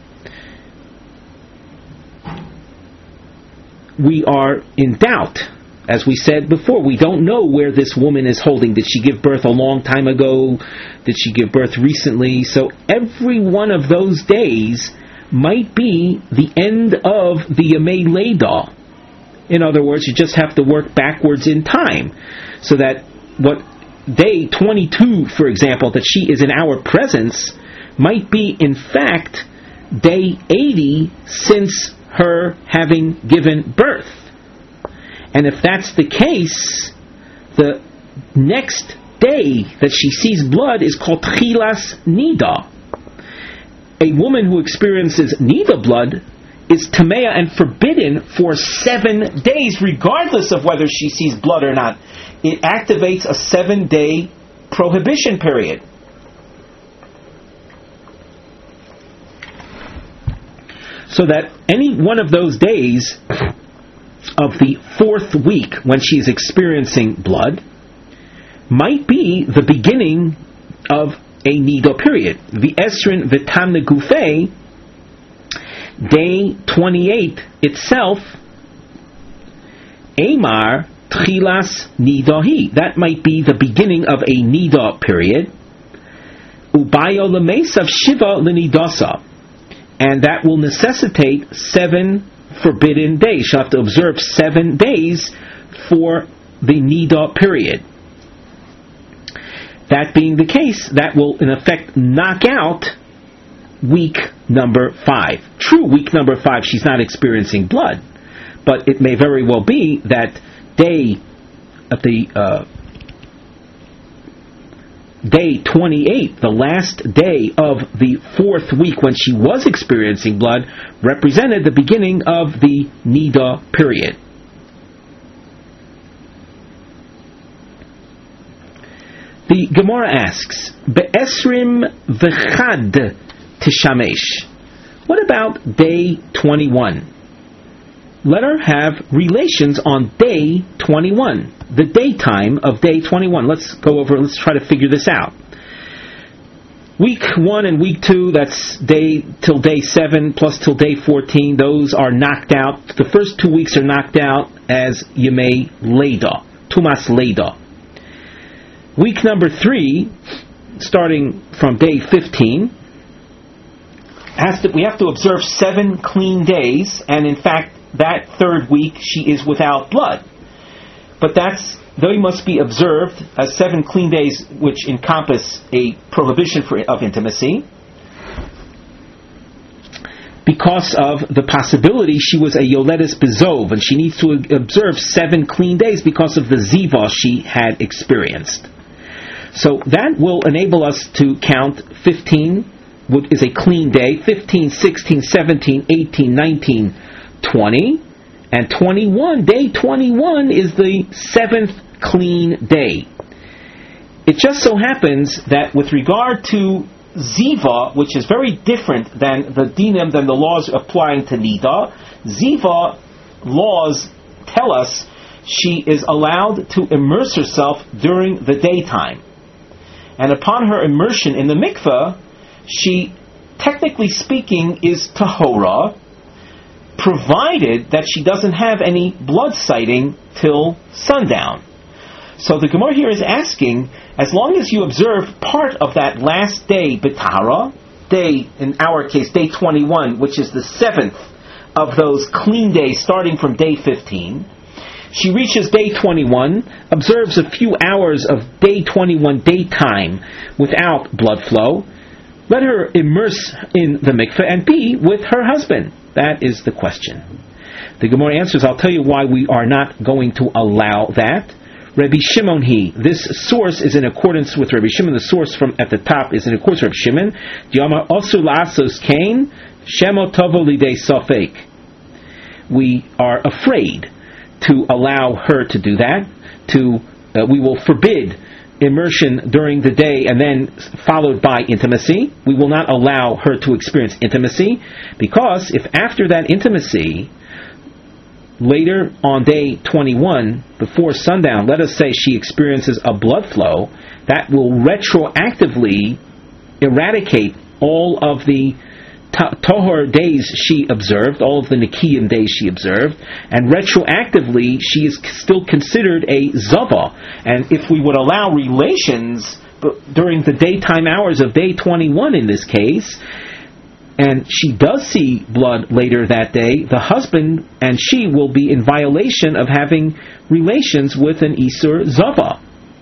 We are in doubt. As we said before, we don't know where this woman is holding. Did she give birth a long time ago? Did she give birth recently? So every one of those days might be the end of the Yemei Leida. In other words, you just have to work backwards in time. So that what day twenty-two, for example, that she is in our presence, might be in fact day eighty since her having given birth. And if that's the case, the next day that she sees blood is called Tchilas Nida. A woman who experiences Nida blood is Tamea and forbidden for seven days, regardless of whether she sees blood or not. It activates a seven-day prohibition period. So that any one of those days of the fourth week when she is experiencing blood might be the beginning of a Nida period. The Esrin V'Tamna Gufei, day twenty-eight itself, Amar Tchilas Nidahi, that might be the beginning of a Nida period. Ubayo Lemesav Shiva Lenidasa, and that will necessitate seven forbidden days. She'll have to observe seven days for the Nida period. That being the case, that will in effect knock out week number five. True, week number five she's not experiencing blood, but it may very well be that day at the uh, day twenty-eight, the last day of the fourth week when she was experiencing blood, represented the beginning of the Nida period. The Gemara asks, Be'esrim v'chad tishamesh. What about day twenty-one? Let her have relations on day twenty-one, the daytime of day twenty-one. Let's go over, let's try to figure this out. Week one and week two, that's day till day seven plus till day fourteen, those are knocked out. The first two weeks are knocked out as Yemei Leda, Tumas Leda. Week number three, starting from day fifteen, has to, we have to observe seven clean days, and in fact, that third week she is without blood. But that's, they must be observed as seven clean days, which encompass a prohibition for, of intimacy, because of the possibility she was a Yoledes Bezov, and she needs to observe seven clean days because of the Ziva she had experienced. So that will enable us to count fifteen, which is a clean day, fifteen, sixteen, seventeen, eighteen, nineteen, twenty, and twenty-one. Day twenty-one is the seventh clean day. It just so happens that with regard to Ziva, which is very different than the dinim, than the laws applying to Nida, Ziva laws tell us she is allowed to immerse herself during the daytime. And upon her immersion in the mikveh, she, technically speaking, is tahora, provided that she doesn't have any blood sighting till sundown. So the Gemara here is asking, as long as you observe part of that last day, B'tahara, day, in our case, day twenty-one, which is the seventh of those clean days starting from day fifteen, she reaches day twenty-one, observes a few hours of day twenty-one daytime without blood flow. Let her immerse in the mikveh and be with her husband. That is the question. The Gemara answers, I'll tell you why we are not going to allow that. Rabbi Shimon he, this source is in accordance with Rabbi Shimon. The source from at the top is in accordance with Rabbi Shimon. Diamar osu la'asos kain, shemo tovo lidei safek. We are afraid to allow her to do that. To uh, we will forbid immersion during the day and then followed by intimacy. We will not allow her to experience intimacy, because if after that intimacy, later on day twenty-one, before sundown, let us say she experiences a blood flow, that will retroactively eradicate all of the Tohar days she observed, all of the Nikiyim days she observed, and retroactively she is still considered a Zava. And if we would allow relations during the daytime hours of day twenty-one in this case, and she does see blood later that day, the husband and she will be in violation of having relations with an Isur Zava.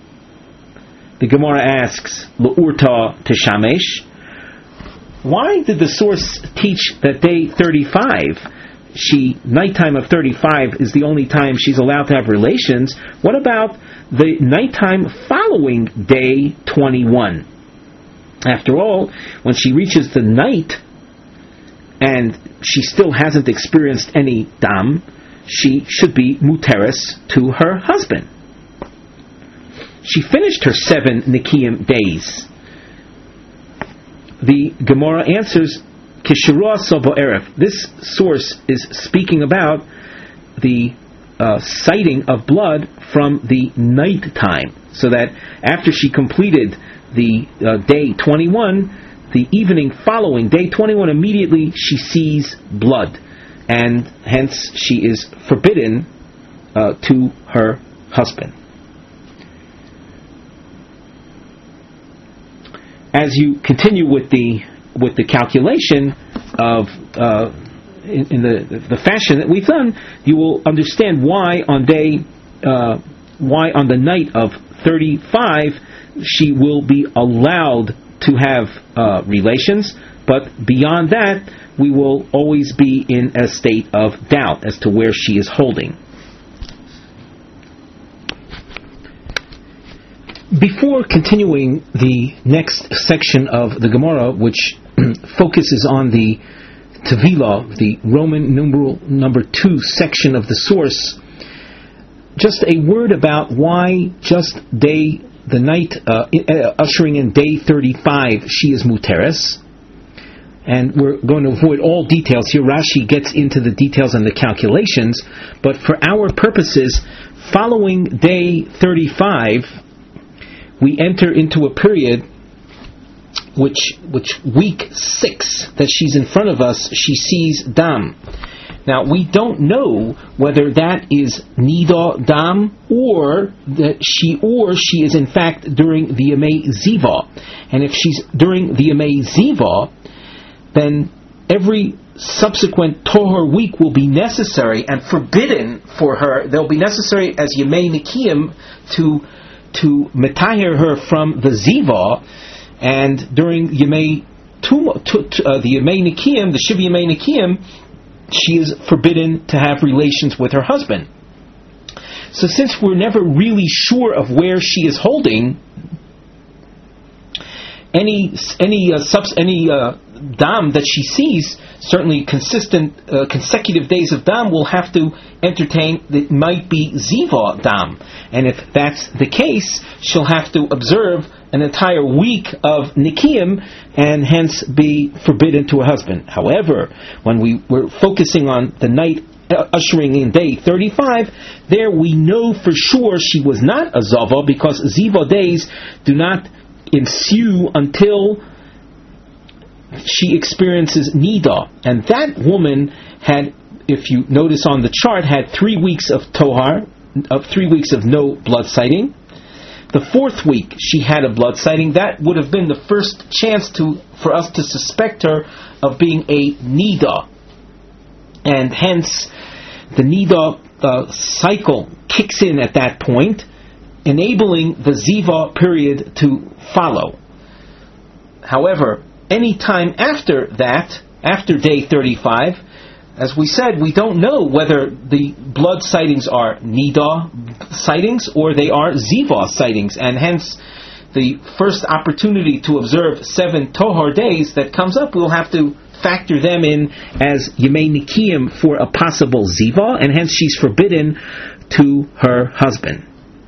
The Gemara asks, L'urta teshamesh, why did the source teach that day thirty-five, she, nighttime of thirty-five is the only time she's allowed to have relations? What about the nighttime following day twenty-one? After all, when she reaches the night and she still hasn't experienced any dam, she should be muteris to her husband. She finished her seven Nikiyim days. The Gemara answers, Kishura Sobo Erev. This source is speaking about the uh, sighting of blood from the night time, so that after she completed the uh, day twenty-one, the evening following day twenty-one, immediately she sees blood, and hence she is forbidden uh, to her husband. As you continue with the with the calculation of uh, in, in the the fashion that we've done, you will understand why on day uh, why on the night of thirty-five she will be allowed to have uh, relations, but beyond that we will always be in a state of doubt as to where she is holding. Before continuing the next section of the Gemara, which focuses on the Tevilah, the Roman numeral number two section of the source, just a word about why just day, the night, uh, ushering in day thirty-five, she is muteris. And we're going to avoid all details here. Rashi gets into the details and the calculations, but for our purposes, following day thirty-five, we enter into a period which which week six that she's in front of us, she sees dam. Now, we don't know whether that is nida dam or that she or she is in fact during the Yemei Ziva. And if she's during the Yemei Ziva, then every subsequent Tohar week will be necessary and forbidden for her. They'll be necessary as Yemei Nikiyim to to metahir her from the Ziva, and during Yemei Tum, uh, the Yemei Nikiyim, the Shiv Yemei Nikiyim, she is forbidden to have relations with her husband. So since we're never really sure of where she is holding, any any uh, subs, any uh, dam that she sees, certainly consistent uh, consecutive days of dam, will have to entertain that it might be ziva dam, and if that's the case, she'll have to observe an entire week of nikiyim and hence be forbidden to her husband. However, when we were focusing on the night uh, ushering in day thirty-five, there we know for sure she was not a zava, because ziva days do not ensue until she experiences nida, and that woman had, if you notice on the chart, had three weeks of tohar, of three weeks of no blood sighting. The fourth week she had a blood sighting. That would have been the first chance to for us to suspect her of being a nida, and hence the nida uh, cycle kicks in at that point, enabling the ziva period to follow. However, any time after that, after day thirty-five, as we said, we don't know whether the blood sightings are nida sightings or they are ziva sightings, and hence the first opportunity to observe seven tohar days that comes up, we'll have to factor them in as Yemei Nikiyim for a possible ziva, and hence she's forbidden to her husband.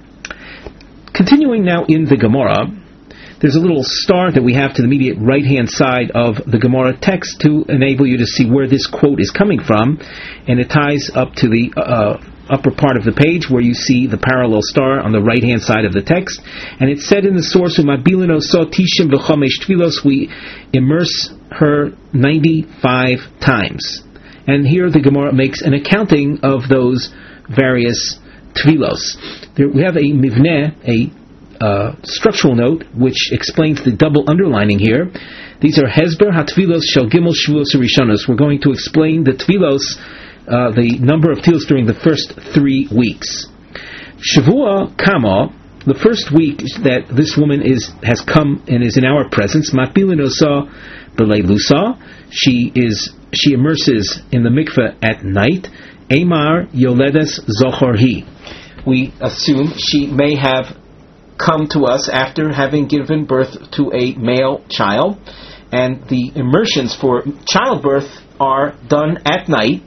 Continuing now in the Gemara, there's a little star that we have to the immediate right-hand side of the Gemara text to enable you to see where this quote is coming from, and it ties up to the uh, upper part of the page where you see the parallel star on the right-hand side of the text, and it said in the source, "Umabilino so tishim v'chomesh tvilos," we immerse her ninety-five times. And here the Gemara makes an accounting of those various tvilos. There we have a mivneh, a Uh, structural note which explains the double underlining here. These are Hezber HaTvilos Shel Gimel Shvuos Rishonos. We're going to explain the Tvilos, uh, the number of Tvilos during the first three weeks. Shavua Kama, the first week that this woman is has come and is in our presence, Mapilinosa Beleilusa, she is she immerses in the mikveh at night. Eimar Yoledes Zochorhi. We assume she may have come to us after having given birth to a male child, and the immersions for childbirth are done at night,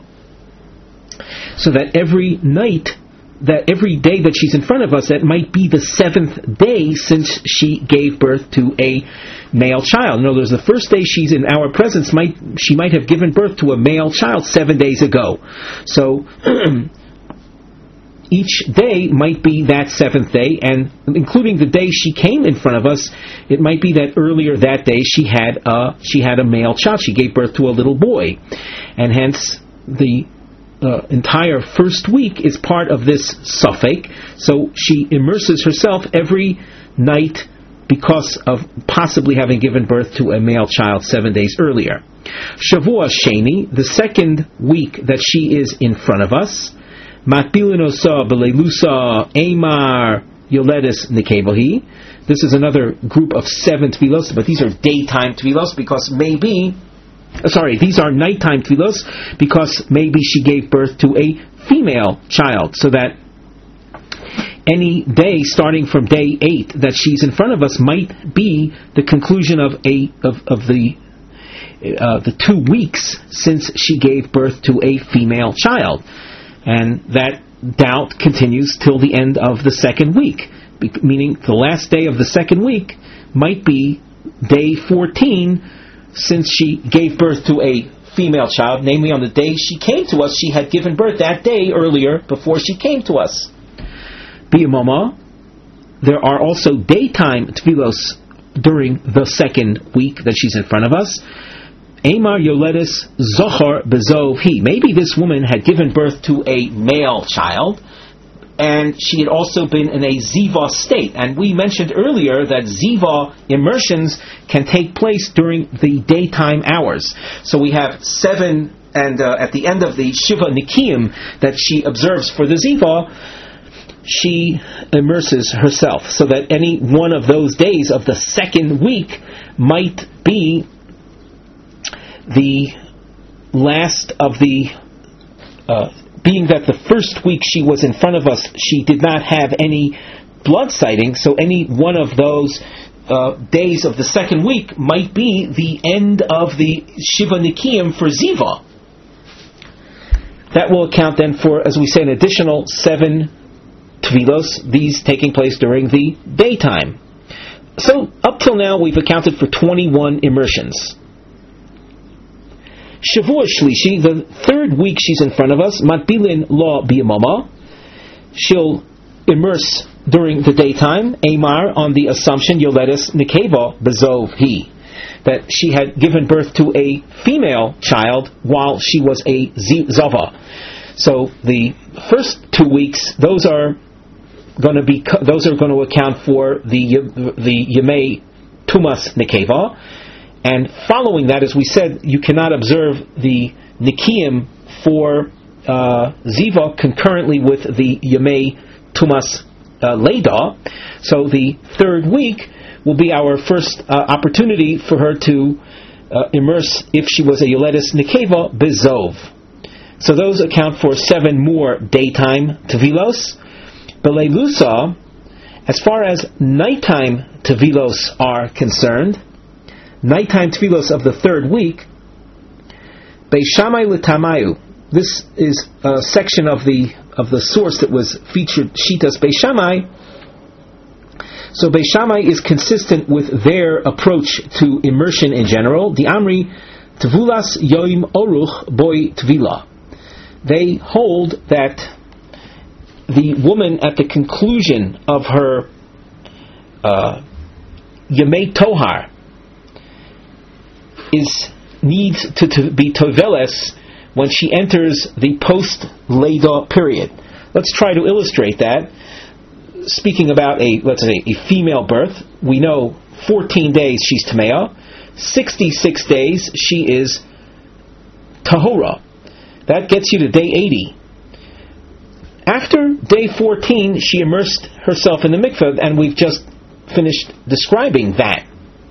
so that every night, that every day that she's in front of us, that might be the seventh day since she gave birth to a male child. In other words, the first day she's in our presence, might she might have given birth to a male child seven days ago. So each day might be that seventh day, and including the day she came in front of us, it might be that earlier that day she had a, she had a male child. She gave birth to a little boy, and hence the uh, entire first week is part of this suffix. So she immerses herself every night because of possibly having given birth to a male child seven days earlier. Shavua Sheni, the second week that she is in front of us, Matbilinosa Beleilusa Eimar Yoledis Nikevahi. This is another group of seven tvilos, but these are daytime tvilos because maybe, sorry, these are nighttime tvilos because maybe she gave birth to a female child, so that any day starting from day eight that she's in front of us might be the conclusion of a of, of the uh, the two weeks since she gave birth to a female child. And that doubt continues till the end of the second week, be- meaning the last day of the second week might be day fourteen, since she gave birth to a female child, namely on the day she came to us, she had given birth that day earlier before she came to us. Biyamama, there are also daytime tvilos during the second week that she's in front of us. Amar Yoledis Zochar Bezov He. Maybe this woman had given birth to a male child, and she had also been in a Ziva state. And we mentioned earlier that Ziva immersions can take place during the daytime hours. So we have seven, and uh, at the end of the Shiva Nikim that she observes for the Ziva, she immerses herself, so that any one of those days of the second week might be the last of the, uh, being that the first week she was in front of us, she did not have any blood sighting, so any one of those uh, days of the second week might be the end of the Shiva Nikim for Ziva. That will account then for, as we say, an additional seven Tvilos, these taking place during the daytime. So, up till now, we've accounted for twenty-one immersions. Shavua Shlishi, the third week she's in front of us, Matbilin Law Biyamama, she'll immerse during the daytime, Amar, on the assumption, Yoledis Nikeva Bezov He, that she had given birth to a female child while she was a Zava. So the first two weeks, those are going to be, those are going to account for the the Yemei Tumas Nikeva. And following that, as we said, you cannot observe the Nikiim for uh, Ziva concurrently with the Yemei Tumas uh, Leda. So the third week will be our first uh, opportunity for her to uh, immerse if she was a Yoledis Nikeva Bezov. So those account for seven more daytime Tevilos. Belelusa, as far as nighttime Tevilos are concerned, nighttime Tevilos of the third week, Beishamai L'Tamayu. This is a section of the of the source that was featured, Shitas Beishamai. So Beishamai is consistent with their approach to immersion in general. The Amri Tevulas Yoim Oruch Boy Tvila. They hold that the woman at the conclusion of her uh, Yemei Tohar is needs to, to be toveles when she enters the post-Leda period. Let's try to illustrate that. Speaking about a, let's say, a female birth, we know fourteen days she's Tamea, sixty-six days she is Tahora. That gets you to day eighty. After day fourteen, she immersed herself in the mikveh, and we've just finished describing that.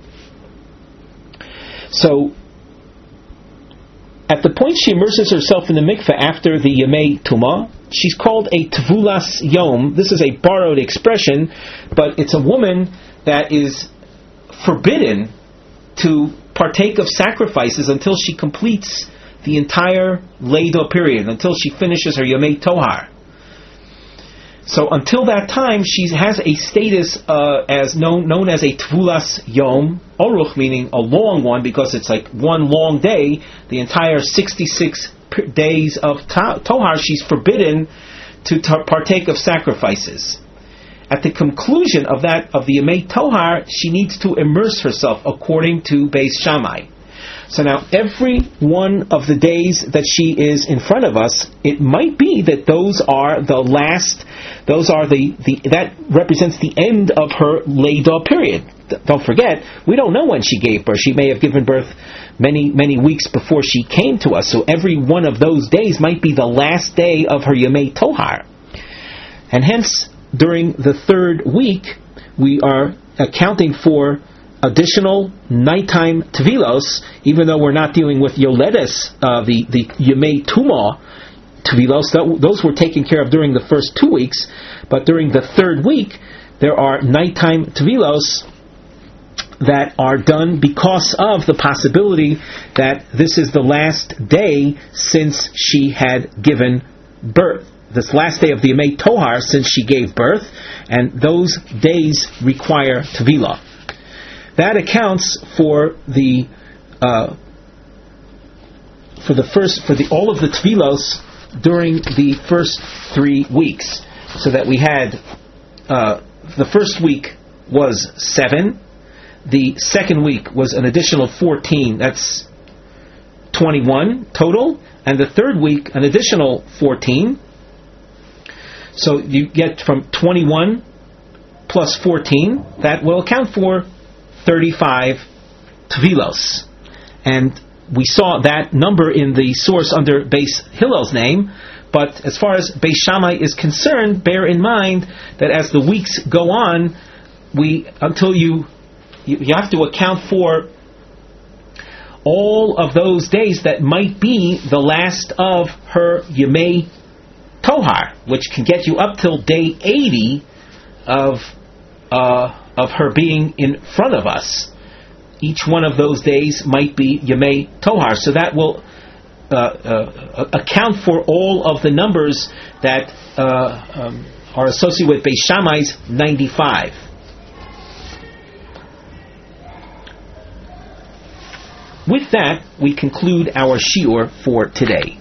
So, at the point she immerses herself in the mikveh after the Yemei Tumah, she's called a Tvulas Yom. This is a borrowed expression, but it's a woman that is forbidden to partake of sacrifices until she completes the entire Leda period, until she finishes her Yemei Tohar. So until that time, she has a status uh, as known known as a Tvulas Yom, Oruch, meaning a long one, because it's like one long day. The entire sixty-six p- days of ta- Tohar, she's forbidden to t- partake of sacrifices. At the conclusion of that, of the Yemei Tohar, she needs to immerse herself according to Beis Shammai. So now, every one of the days that she is in front of us, it might be that those are the last, those are the, the that represents the end of her Leda period. Don't forget, we don't know when she gave birth. She may have given birth many, many weeks before she came to us. So every one of those days might be the last day of her Yemei Tohar. And hence, during the third week, we are accounting for additional nighttime Tevilos, even though we're not dealing with Yoledes, uh, the, the Yemei Tumah Tevilos, those were taken care of during the first two weeks, but during the third week, there are nighttime Tevilos that are done because of the possibility that this is the last day since she had given birth. This last day of the Yemei Tohar since she gave birth, and those days require Tevilah. That accounts for the uh, for the first for the all of the Tevilos during the first three weeks. So that we had uh, the first week was seven, the second week was an additional fourteen. That's twenty-one total. And the third week, an additional fourteen. So you get from twenty-one plus fourteen. That will account for thirty-five Tevilos. And we saw that number in the source under Beis Hillel's name. But as far as Beis Shammai is concerned, bear in mind that as the weeks go on, we until you you, you have to account for all of those days that might be the last of her Yemei Tohar, which can get you up till day eighty of uh, of her being in front of us. Each one of those days might be Yemei Tohar, so that will uh, uh, account for all of the numbers that uh, um, are associated with Beis Shammai's ninety-five. With that, we conclude our shiur for today.